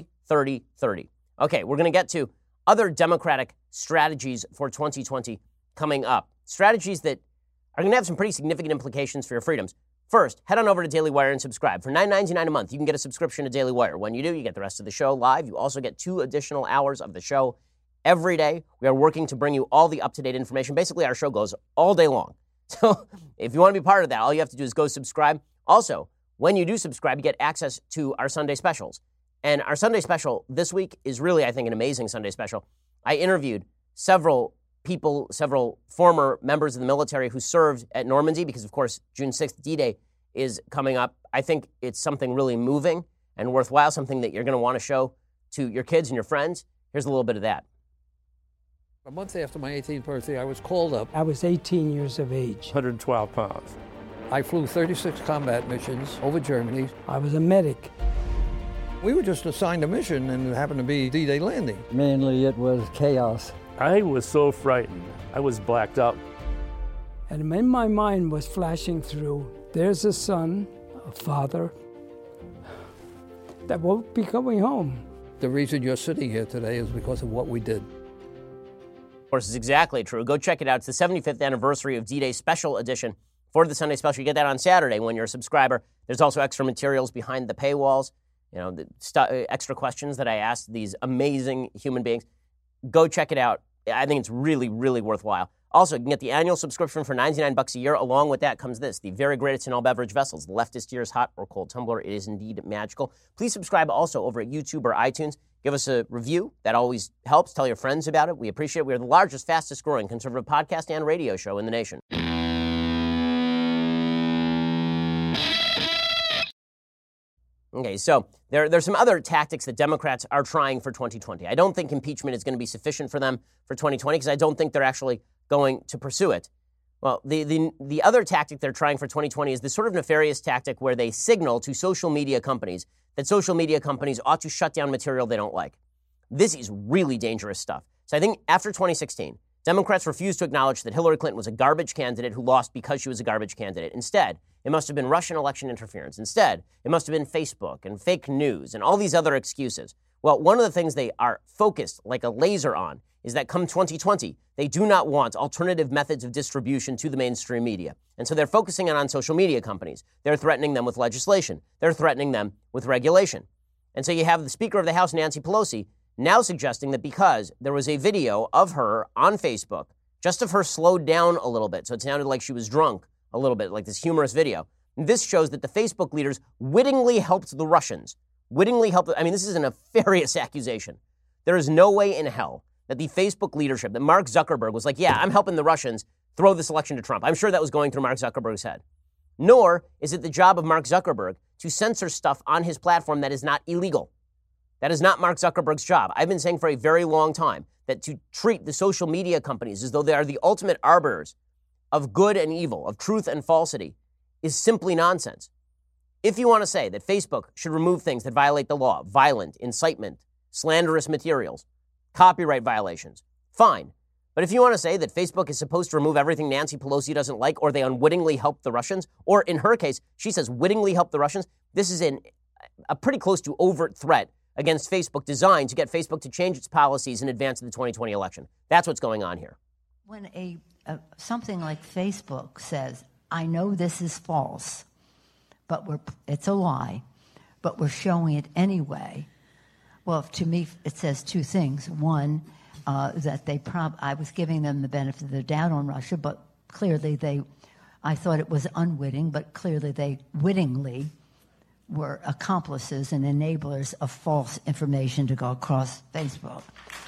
303030. Okay, we're going to get to other Democratic strategies for 2020 coming up. Strategies that are going to have some pretty significant implications for your freedoms. First, head on over to Daily Wire and subscribe. For $9.99 a month, you can get a subscription to Daily Wire. When you do, you get the rest of the show live. You also get 2 additional hours of the show every day. We are working to bring you all the up-to-date information. Basically, our show goes all day long. So if you want to be part of that, all you have to do is go subscribe. Also, when you do subscribe, you get access to our Sunday specials. And our Sunday special this week is really, I think, an amazing Sunday special. I interviewed several people, several former members of the military who served at Normandy, because, of course, June 6th, D-Day, is coming up. I think it's something really moving and worthwhile, something that you're going to want to show to your kids and your friends. Here's a little bit of that. A month after my 18th birthday, I was called up. I was 18 years of age. 112 pounds. I flew 36 combat missions over Germany. I was a medic. We were just assigned a mission, and it happened to be D-Day landing. Mainly it was chaos. I was so frightened. I was blacked out. And in my mind was flashing through, there's a son, a father, that won't be coming home. The reason you're sitting here today is because of what we did. Of course, it's exactly true. Go check it out. It's the 75th anniversary of D-Day Special Edition. For the Sunday Special, you get that on Saturday when you're a subscriber. There's also extra materials behind the paywalls, the extra questions that I asked these amazing human beings. Go check it out. I think it's really, really worthwhile. Also, you can get the annual subscription for $99 a year. Along with that comes this, the very greatest in all beverage vessels, the Leftist Year's Hot or Cold Tumbler. It is indeed magical. Please subscribe also over at YouTube or iTunes. Give us a review. That always helps. Tell your friends about it. We appreciate it. We are the largest, fastest growing conservative podcast and radio show in the nation. Okay, so there's some other tactics that Democrats are trying for 2020. I don't think impeachment is going to be sufficient for them for 2020 because I don't think they're actually going to pursue it. Well, the other tactic they're trying for 2020 is this sort of nefarious tactic where they signal to social media companies that social media companies ought to shut down material they don't like. This is really dangerous stuff. So I think after 2016, Democrats refused to acknowledge that Hillary Clinton was a garbage candidate who lost because she was a garbage candidate. Instead, it must have been Russian election interference. Instead, it must have been Facebook and fake news and all these other excuses. Well, one of the things they are focused like a laser on is that come 2020, they do not want alternative methods of distribution to the mainstream media. And so they're focusing on social media companies. They're threatening them with legislation. They're threatening them with regulation. And so you have the Speaker of the House, Nancy Pelosi, now suggesting that because there was a video of her on Facebook, just of her slowed down a little bit, so it sounded like she was drunk a little bit, like this humorous video. This shows that the Facebook leaders wittingly helped the Russians. This is a nefarious accusation. There is no way in hell that the Facebook leadership, that Mark Zuckerberg was like, yeah, I'm helping the Russians throw this election to Trump. I'm sure that was going through Mark Zuckerberg's head. Nor is it the job of Mark Zuckerberg to censor stuff on his platform that is not illegal. That is not Mark Zuckerberg's job. I've been saying for a very long time that to treat the social media companies as though they are the ultimate arbiters of good and evil, of truth and falsity, is simply nonsense. If you want to say that Facebook should remove things that violate the law, violent, incitement, slanderous materials, copyright violations, fine. But if you want to say that Facebook is supposed to remove everything Nancy Pelosi doesn't like, or they unwittingly help the Russians, or in her case, she says wittingly help the Russians, this is a pretty close to overt threat against Facebook designed to get Facebook to change its policies in advance of the 2020 election. That's what's going on here. When something like Facebook says, I know this is false, but it's a lie, but we're showing it anyway. Well, to me, it says two things. One, that I was giving them the benefit of the doubt on Russia, but clearly I thought it was unwitting, but clearly they wittingly were accomplices and enablers of false information to go across Facebook.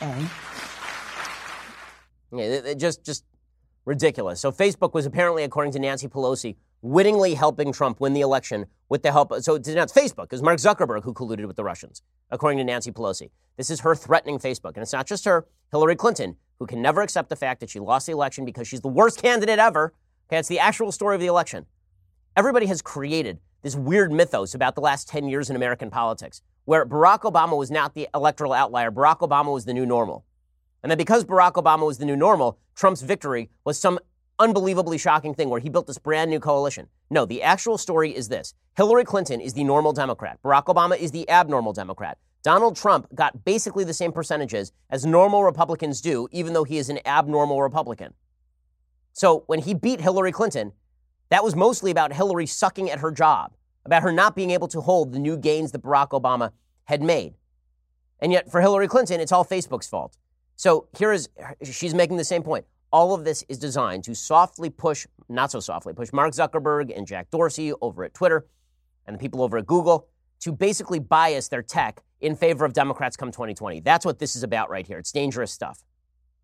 Yeah, just ridiculous. So Facebook was apparently, according to Nancy Pelosi, wittingly helping Trump win the election with the help. So it's not Facebook. It was Mark Zuckerberg who colluded with the Russians, according to Nancy Pelosi. This is her threatening Facebook. And it's not just her, Hillary Clinton, who can never accept the fact that she lost the election because she's the worst candidate ever. Okay, it's the actual story of the election. Everybody has created this weird mythos about the last 10 years in American politics, where Barack Obama was not the electoral outlier. Barack Obama was the new normal. And that because Barack Obama was the new normal, Trump's victory was some unbelievably shocking thing where he built this brand new coalition. No, the actual story is this. Hillary Clinton is the normal Democrat. Barack Obama is the abnormal Democrat. Donald Trump got basically the same percentages as normal Republicans do, even though he is an abnormal Republican. So when he beat Hillary Clinton, that was mostly about Hillary sucking at her job, about her not being able to hold the new gains that Barack Obama had made. And yet for Hillary Clinton, it's all Facebook's fault. So she's making the same point. All of this is designed to not so softly push Mark Zuckerberg and Jack Dorsey over at Twitter and the people over at Google to basically bias their tech in favor of Democrats come 2020. That's what this is about right here. It's dangerous stuff.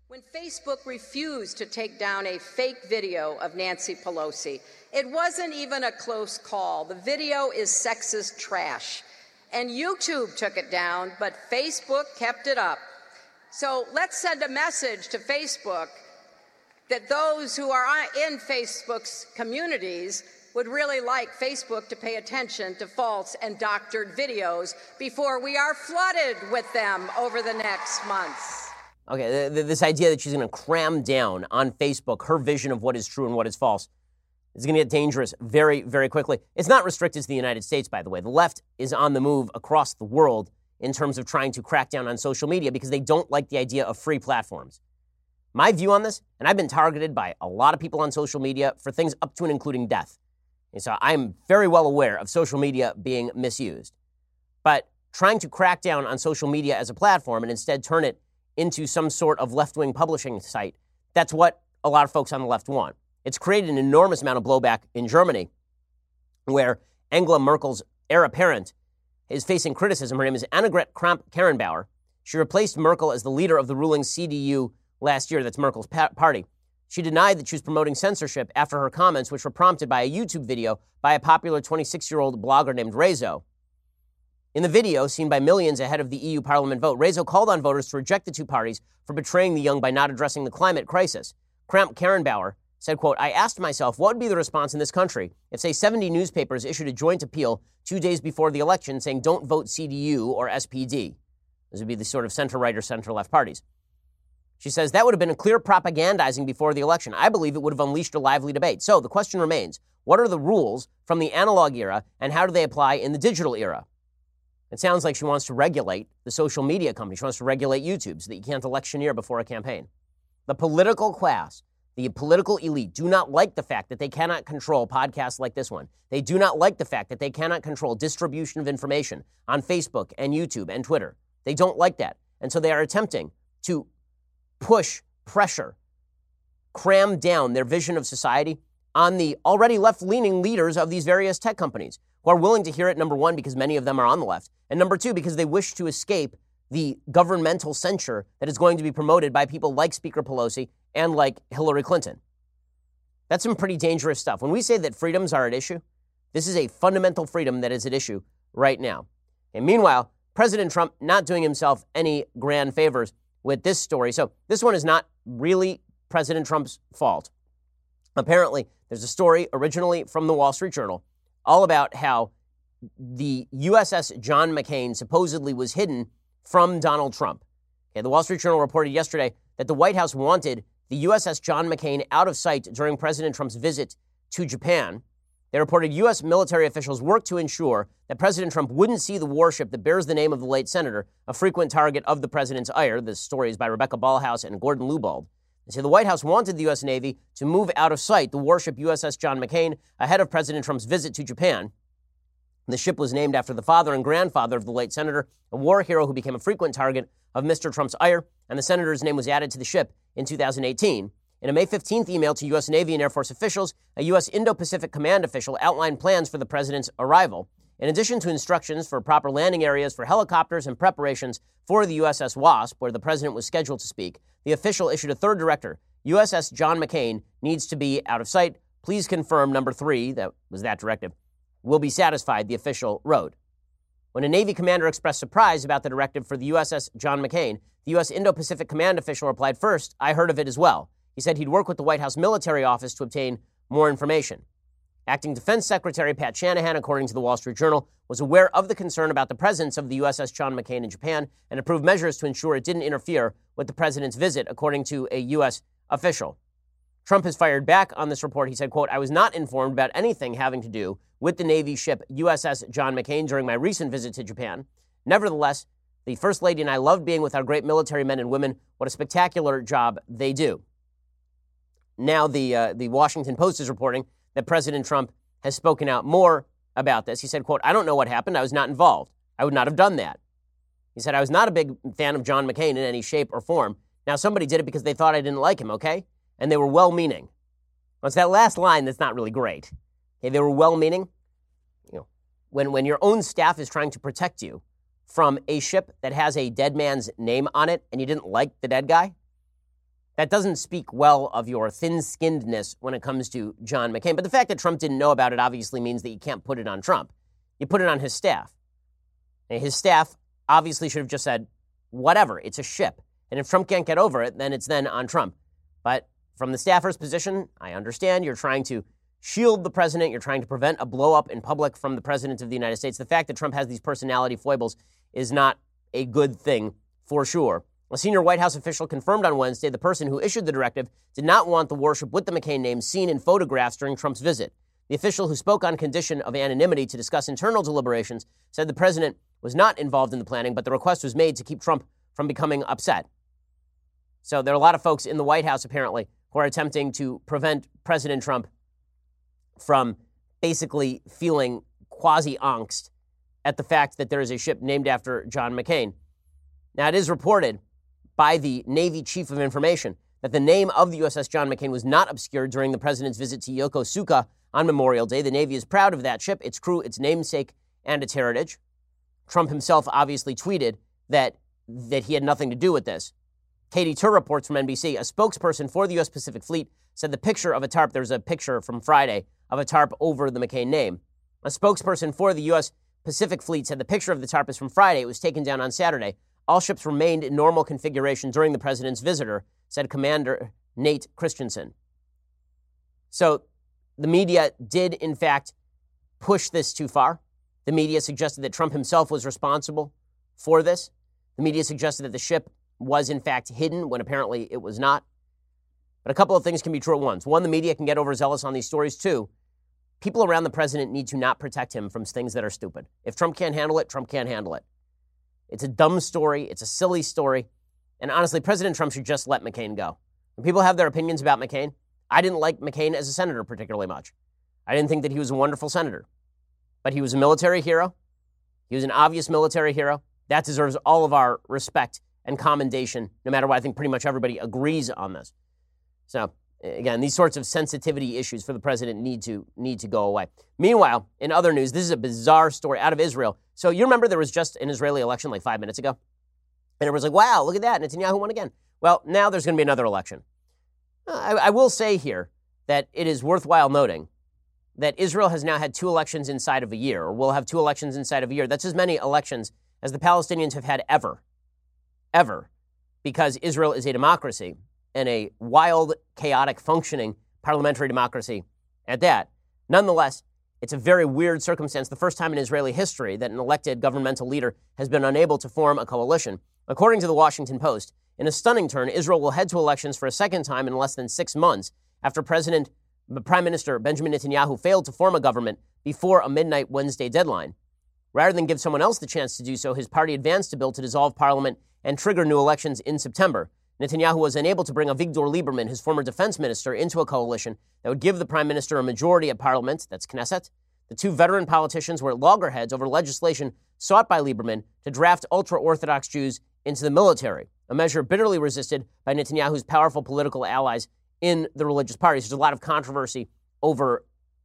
When Facebook refused to take down a fake video of Nancy Pelosi, it wasn't even a close call. The video is sexist trash. And YouTube took it down, but Facebook kept it up. So let's send a message to Facebook that those who are in Facebook's communities would really like Facebook to pay attention to false and doctored videos before we are flooded with them over the next months. Okay, this idea that she's going to cram down on Facebook her vision of what is true and what is false is going to get dangerous very, very quickly. It's not restricted to the United States, by the way. The left is on the move across the world in terms of trying to crack down on social media because they don't like the idea of free platforms. My view on this, and I've been targeted by a lot of people on social media for things up to and including death. And so I'm very well aware of social media being misused. But trying to crack down on social media as a platform and instead turn it into some sort of left-wing publishing site, that's what a lot of folks on the left want. It's created an enormous amount of blowback in Germany, where Angela Merkel's heir apparent is facing criticism. Her name is Annegret Kramp-Karrenbauer. She replaced Merkel as the leader of the ruling CDU last year. That's Merkel's party. She denied that she was promoting censorship after her comments, which were prompted by a YouTube video by a popular 26-year-old blogger named Rezo. In the video, seen by millions ahead of the EU Parliament vote, Rezo called on voters to reject the two parties for betraying the young by not addressing the climate crisis. Kramp-Karrenbauer said, quote, "I asked myself what would be the response in this country if, say, 70 newspapers issued a joint appeal 2 days before the election saying don't vote CDU or SPD. Those would be the sort of center-right or center-left parties. She says that would have been a clear propagandizing before the election. I believe it would have unleashed a lively debate. So the question remains, what are the rules from the analog era and how do they apply in the digital era?" It sounds like she wants to regulate the social media company. She wants to regulate YouTube so that you can't electioneer before a campaign. The political class, the political elite, do not like the fact that they cannot control podcasts like this one. They do not like the fact that they cannot control distribution of information on Facebook and YouTube and Twitter. They don't like that. And so they are attempting to push, pressure, cram down their vision of society on the already left-leaning leaders of these various tech companies who are willing to hear it, number one, because many of them are on the left, and number two, because they wish to escape the governmental censure that is going to be promoted by people like Speaker Pelosi and like Hillary Clinton. That's some pretty dangerous stuff. When we say that freedoms are at issue, this is a fundamental freedom that is at issue right now. And meanwhile, President Trump not doing himself any grand favors with this story. So this one is not really President Trump's fault. Apparently, there's a story originally from the Wall Street Journal all about how the USS John McCain supposedly was hidden from Donald Trump. Okay, the Wall Street Journal reported yesterday that the White House wanted the USS John McCain out of sight during President Trump's visit to Japan. They reported U.S. military officials worked to ensure that President Trump wouldn't see the warship that bears the name of the late senator, a frequent target of the president's ire. This story is by Rebecca Ballhaus and Gordon Lubald. They say the White House wanted the U.S. Navy to move out of sight the warship USS John McCain ahead of President Trump's visit to Japan. The ship was named after the father and grandfather of the late senator, a war hero who became a frequent target of Mr. Trump's ire, and the senator's name was added to the ship in 2018. In a May 15th email to U.S. Navy and Air Force officials, a U.S. Indo-Pacific Command official outlined plans for the president's arrival. In addition to instructions for proper landing areas for helicopters and preparations for the USS Wasp, where the president was scheduled to speak, the official issued a third directive. USS John McCain needs to be out of sight. Please confirm number 3, that was that directive, will be satisfied, the official wrote. When a Navy commander expressed surprise about the directive for the USS John McCain, the U.S. Indo-Pacific Command official replied, "First, I heard of it as well." He said he'd work with the White House military office to obtain more information. Acting Defense Secretary Pat Shanahan, according to the Wall Street Journal, was aware of the concern about the presence of the USS John McCain in Japan and approved measures to ensure it didn't interfere with the president's visit, according to a U.S. official. Trump has fired back on this report. He said, quote, "I was not informed about anything having to do with the Navy ship USS John McCain during my recent visit to Japan. Nevertheless, the First Lady and I loved being with our great military men and women. What a spectacular job they do." Now the Washington Post is reporting that President Trump has spoken out more about this. He said, quote, "I don't know what happened. I was not involved. I would not have done that." He said, "I was not a big fan of John McCain in any shape or form. Now, somebody did it because they thought I didn't like him, okay? And they were well-meaning." Well, it's that last line that's not really great. Okay, they were well-meaning. You know, when your own staff is trying to protect you from a ship that has a dead man's name on it and you didn't like the dead guy, That doesn't speak well of your thin-skinnedness when it comes to John McCain. But the fact that Trump didn't know about it obviously means that you can't put it on Trump. You put it on his staff. And his staff obviously should have just said, whatever, it's a ship. And if Trump can't get over it, then it's then on Trump. But from the staffer's position, I understand you're trying to shield the president. You're trying to prevent a blow-up in public from the president of the United States. The fact that Trump has these personality foibles is not a good thing for sure. A senior White House official confirmed on Wednesday the person who issued the directive did not want the worship with the McCain name seen in photographs during Trump's visit. The official, who spoke on condition of anonymity to discuss internal deliberations, said the president was not involved in the planning, but the request was made to keep Trump from becoming upset. So there are a lot of folks in the White House, apparently, who are attempting to prevent President Trump from basically feeling quasi-angst at the fact that there is a ship named after John McCain. Now, it is reported by the Navy Chief of Information that the name of the USS John McCain was not obscured during the president's visit to Yokosuka on Memorial Day. The Navy is proud of that ship, its crew, its namesake, and its heritage. Trump himself obviously tweeted that he had nothing to do with this. Katie Tur reports from NBC. A spokesperson for the U.S. Pacific Fleet said the picture of a tarp, there's a picture from Friday of a tarp over the McCain name. A spokesperson for the U.S. Pacific Fleet said the picture of the tarp is from Friday. It was taken down on Saturday. All ships remained in normal configuration during the president's visitor, said Commander Nate Christensen. So the media did, in fact, push this too far. The media suggested that Trump himself was responsible for this. The media suggested that the ship was, in fact, hidden when apparently it was not. But a couple of things can be true at once. One, the media can get overzealous on these stories. Two, people around the president need to not protect him from things that are stupid. If Trump can't handle it, Trump can't handle it. It's a dumb story. It's a silly story. And honestly, President Trump should just let McCain go. When people have their opinions about McCain, I didn't like McCain as a senator particularly much. I didn't think that he was a wonderful senator. But he was a military hero. He was an obvious military hero. That deserves all of our respect and commendation, no matter what. I think pretty much everybody agrees on this. So, again, these sorts of sensitivity issues for the president need to go away. Meanwhile, in other news, this is a bizarre story out of Israel. So you remember there was just an Israeli election like 5 minutes ago? And it was like, wow, look at that, Netanyahu won again. Well, now there's going to be another election. I will say here that it is worthwhile noting that Israel has now had 2 elections inside of a year, or will have 2 elections inside of a year. That's as many elections as the Palestinians have had ever, because Israel is a democracy and a wild, chaotic, functioning parliamentary democracy at that. Nonetheless, it's a very weird circumstance, the first time in Israeli history that an elected governmental leader has been unable to form a coalition. According to the Washington Post, in a stunning turn, Israel will head to elections for a second time in less than 6 months after Prime Minister Benjamin Netanyahu failed to form a government before a midnight Wednesday deadline. Rather than give someone else the chance to do so, his party advanced a bill to dissolve parliament and trigger new elections in September. Netanyahu was unable to bring Avigdor Lieberman, his former defense minister, into a coalition that would give the prime minister a majority at parliament, that's Knesset. The 2 veteran politicians were at loggerheads over legislation sought by Lieberman to draft ultra-Orthodox Jews into the military, a measure bitterly resisted by Netanyahu's powerful political allies in the religious parties. There's a lot of controversy over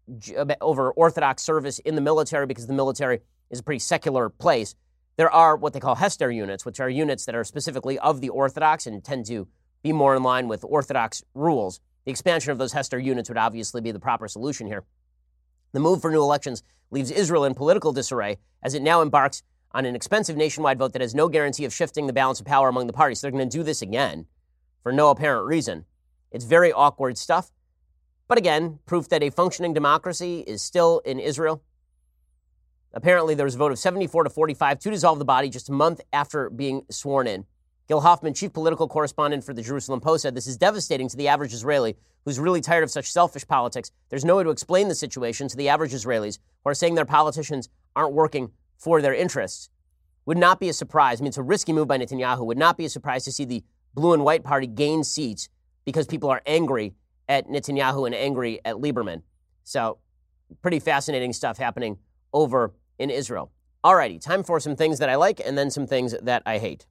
Orthodox service in the military because the military is a pretty secular place. There are what they call Hester units, which are units that are specifically of the Orthodox and tend to be more in line with Orthodox rules. The expansion of those Hester units would obviously be the proper solution here. The move for new elections leaves Israel in political disarray as it now embarks on an expensive nationwide vote that has no guarantee of shifting the balance of power among the parties. So they're going to do this again for no apparent reason. It's very awkward stuff. But again, proof that a functioning democracy is still in Israel. Apparently, there was a vote of 74-45 to dissolve the body just a month after being sworn in. Gil Hoffman, chief political correspondent for the Jerusalem Post, said this is devastating to the average Israeli who's really tired of such selfish politics. There's no way to explain the situation to the average Israelis who are saying their politicians aren't working for their interests. Would not be a surprise. I mean, it's a risky move by Netanyahu. Would not be a surprise to see the blue and white party gain seats because people are angry at Netanyahu and angry at Lieberman. So, pretty fascinating stuff happening over in Israel. Alrighty, time for some things that I like and then some things that I hate.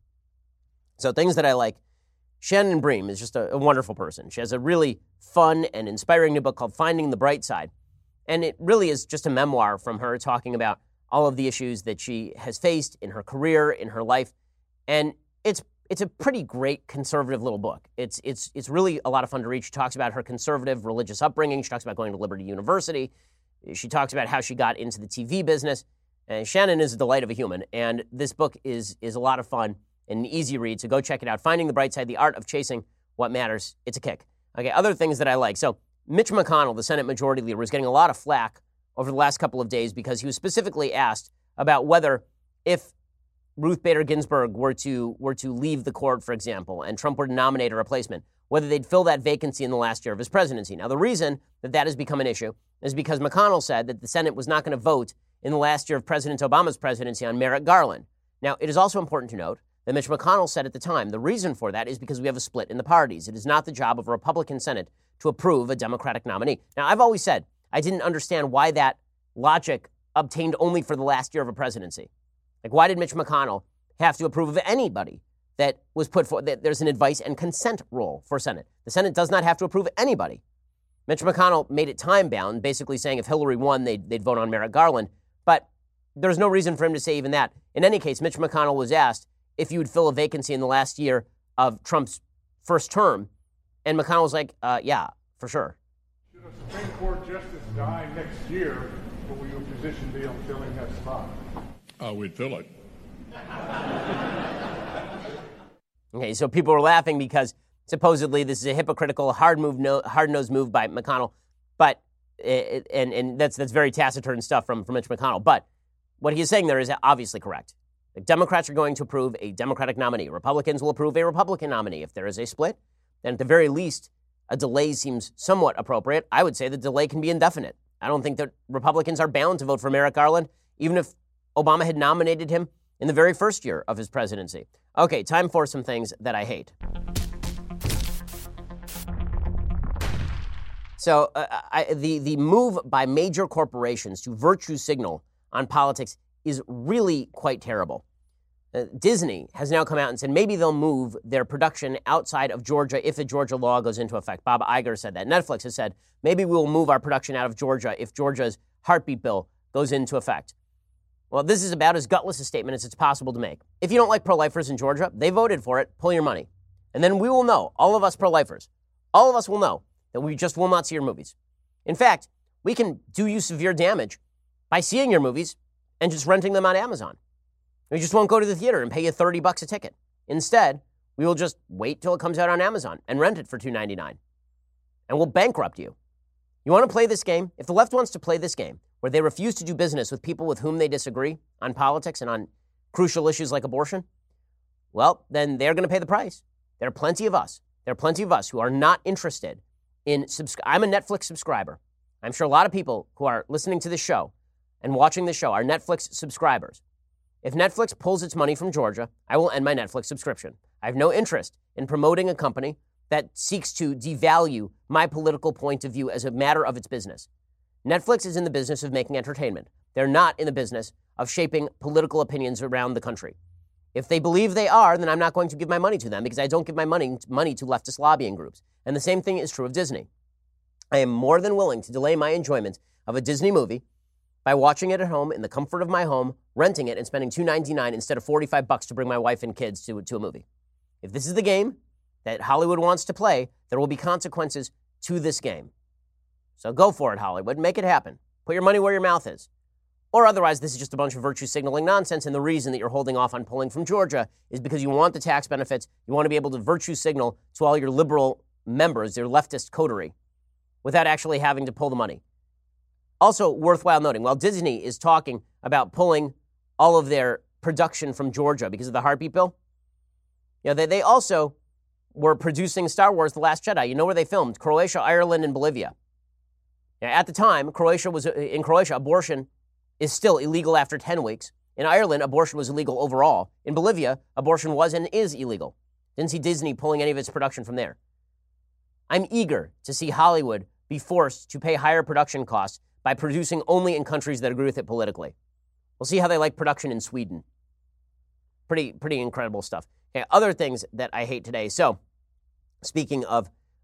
So things that I like. Shannon Bream is just a wonderful person. She has a really fun and inspiring new book called Finding the Bright Side. And it really is just a memoir from her talking about all of the issues that she has faced in her career, in her life. And it's it's a pretty great conservative little book. It's really a lot of fun to read. She talks about her conservative religious upbringing. She talks about going to Liberty University. She talks about how she got into the TV business. And Shannon is a delight of a human. And this book is a lot of fun and an easy read. So go check it out. Finding the Bright Side, The Art of Chasing What Matters. It's a kick. Okay, other things that I like. So Mitch McConnell, the Senate Majority Leader, was getting a lot of flack over the last couple of days because he was specifically asked about whether if Ruth Bader Ginsburg were to leave the court, for example, and Trump were to nominate a replacement, whether they'd fill that vacancy in the last year of his presidency. Now, the reason that has become an issue is because McConnell said that the Senate was not going to vote in the last year of President Obama's presidency on Merrick Garland. Now, it is also important to note that Mitch McConnell said at the time the reason for that is because we have a split in the parties. It is not the job of a Republican Senate to approve a Democratic nominee. Now, I've always said I didn't understand why that logic obtained only for the last year of a presidency. Like, why did Mitch McConnell have to approve of anybody that was put forward? That there's an advice and consent role for Senate. The Senate does not have to approve anybody. Mitch McConnell made it time-bound, basically saying if Hillary won, they'd vote on Merrick Garland. But there's no reason for him to say even that. In any case, Mitch McConnell was asked if you would fill a vacancy in the last year of Trump's first term. And McConnell was like, yeah, for sure. Should a Supreme Court justice die next year, what will your position be on filling that spot? We'd fill it. Okay, so people were laughing because supposedly this is a hypocritical, hard-nosed move by McConnell, but and that's very taciturn stuff from Mitch McConnell. But what he is saying there is obviously correct. The Democrats are going to approve a Democratic nominee. Republicans will approve a Republican nominee. If there is a split, then at the very least, a delay seems somewhat appropriate. I would say the delay can be indefinite. I don't think that Republicans are bound to vote for Merrick Garland, even if Obama had nominated him in the very first year of his presidency. Okay, time for some things that I hate. So the move by major corporations to virtue signal on politics is really quite terrible. Disney has now come out and said maybe they'll move their production outside of Georgia if the Georgia law goes into effect. Bob Iger said that. Netflix has said maybe we'll move our production out of Georgia if Georgia's heartbeat bill goes into effect. Well, this is about as gutless a statement as it's possible to make. If you don't like pro-lifers in Georgia, they voted for it, pull your money. And then we will know, all of us pro-lifers, all of us will know that we just will not see your movies. In fact, we can do you severe damage by seeing your movies and just renting them on Amazon. We just won't go to the theater and pay you $30 a ticket. Instead, we will just wait till it comes out on Amazon and rent it for $2.99. And we'll bankrupt you. You want to play this game? If the left wants to play this game, where they refuse to do business with people with whom they disagree on politics and on crucial issues like abortion, well, then they're going to pay the price. There are plenty of us. There are plenty of us who are not interested in I'm a Netflix subscriber. I'm sure a lot of people who are listening to this show and watching this show are Netflix subscribers. If Netflix pulls its money from Georgia, I will end my Netflix subscription. I have no interest in promoting a company that seeks to devalue my political point of view as a matter of its business. Netflix is in the business of making entertainment. They're not in the business of shaping political opinions around the country. If they believe they are, then I'm not going to give my money to them because I don't give my money to leftist lobbying groups. And the same thing is true of Disney. I am more than willing to delay my enjoyment of a Disney movie by watching it at home in the comfort of my home, renting it, and spending $2.99 instead of $45 to bring my wife and kids to a movie. If this is the game that Hollywood wants to play, there will be consequences to this game. So go for it, Hollywood. Make it happen. Put your money where your mouth is. Or otherwise, this is just a bunch of virtue signaling nonsense, and the reason that you're holding off on pulling from Georgia is because you want the tax benefits. You want to be able to virtue signal to all your liberal members, your leftist coterie, without actually having to pull the money. Also worthwhile noting, while Disney is talking about pulling all of their production from Georgia because of the heartbeat bill, they also were producing Star Wars: The Last Jedi. You know where they filmed? Croatia, Ireland, and Bolivia. At the time, in Croatia, abortion is still illegal after 10 weeks. In Ireland, abortion was illegal overall. In Bolivia, abortion was and is illegal. Didn't see Disney pulling any of its production from there. I'm eager to see Hollywood be forced to pay higher production costs by producing only in countries that agree with it politically. We'll see how they like production in Sweden. Pretty incredible stuff. Okay, other things that I hate today. So, speaking of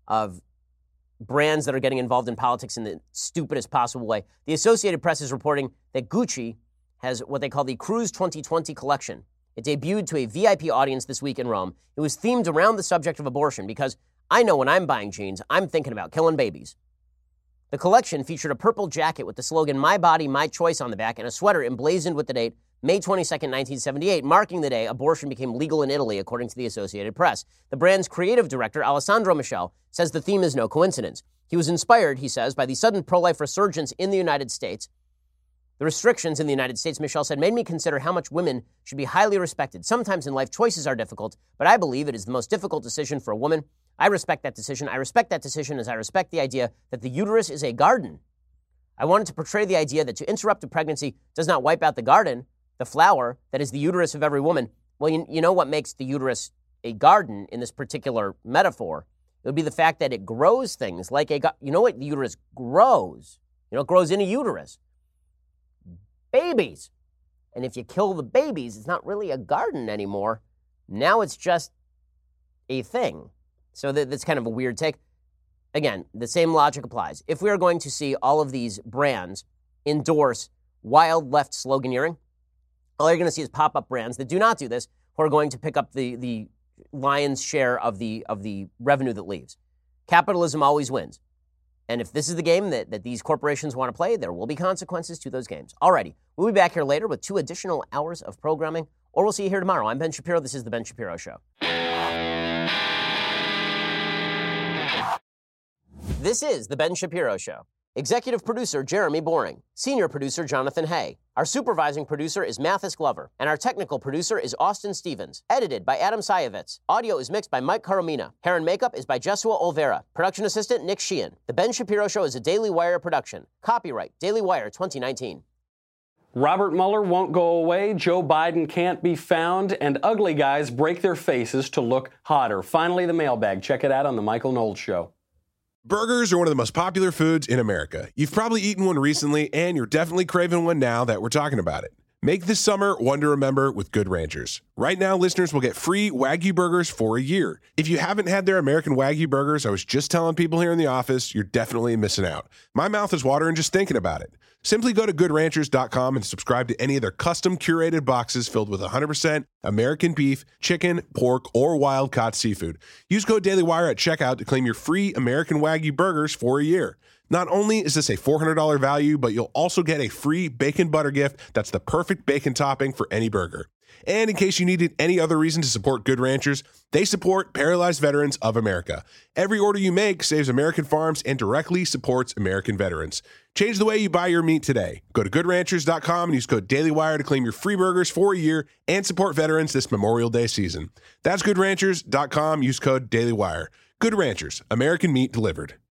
brands that are getting involved in politics in the stupidest possible way, the Associated Press is reporting that Gucci has what they call the Cruise 2020 collection It debuted to a VIP audience this week in Rome. It was themed around the subject of abortion because I know when I'm buying jeans, I'm thinking about killing babies. The collection featured a purple jacket with the slogan, "My Body, My Choice" on the back, and a sweater emblazoned with the date, May 22nd, 1978, marking the day abortion became legal in Italy, according to the Associated Press. The brand's creative director, Alessandro Michel, says the theme is no coincidence. He was inspired, he says, by the sudden pro-life resurgence in the United States. The restrictions in the United States, Michel said, made me consider how much women should be highly respected. Sometimes in life, choices are difficult, but I believe it is the most difficult decision for a woman. I respect that decision. I respect that decision as I respect the idea that the uterus is a garden. I wanted to portray the idea that to interrupt a pregnancy does not wipe out the garden, the flower that is the uterus of every woman. Well, you know what makes the uterus a garden in this particular metaphor? It would be the fact that it grows things like you know what the uterus grows? You know, it grows in a uterus. Babies. And if you kill the babies, it's not really a garden anymore. Now it's just a thing. So that's kind of a weird take. Again, the same logic applies. If we are going to see all of these brands endorse wild left sloganeering, all you're going to see is pop-up brands that do not do this, who are going to pick up the lion's share of the revenue that leaves. Capitalism always wins. And if this is the game that these corporations want to play, there will be consequences to those games. Alrighty, we'll be back here later with 2 additional hours of programming, or we'll see you here tomorrow. I'm Ben Shapiro. This is The Ben Shapiro Show. This is The Ben Shapiro Show. Executive producer Jeremy Boring. Senior producer Jonathan Hay. Our supervising producer is Mathis Glover. And our technical producer is Austin Stevens. Edited by Adam Sayevitz. Audio is mixed by Mike Caromina. Hair and makeup is by Jesua Olvera. Production assistant Nick Sheehan. The Ben Shapiro Show is a Daily Wire production. Copyright Daily Wire 2019. Robert Mueller won't go away, Joe Biden can't be found, and ugly guys break their faces to look hotter. Finally, the mailbag. Check it out on The Michael Knowles Show. Burgers are one of the most popular foods in America. You've probably eaten one recently, and you're definitely craving one now that we're talking about it. Make this summer one to remember with Good Ranchers. Right now, listeners will get free Wagyu burgers for a year. If you haven't had their American Wagyu burgers, I was just telling people here in the office, you're definitely missing out. My mouth is watering just thinking about it. Simply go to goodranchers.com and subscribe to any of their custom curated boxes filled with 100% American beef, chicken, pork, or wild-caught seafood. Use code DailyWire at checkout to claim your free American Wagyu burgers for a year. Not only is this a $400 value, but you'll also get a free bacon butter gift that's the perfect bacon topping for any burger. And in case you needed any other reason to support Good Ranchers, they support Paralyzed Veterans of America. Every order you make saves American farms and directly supports American veterans. Change the way you buy your meat today. Go to goodranchers.com and use code DailyWire to claim your free burgers for a year and support veterans this Memorial Day season. That's goodranchers.com. Use code DailyWire. Good Ranchers, American meat delivered.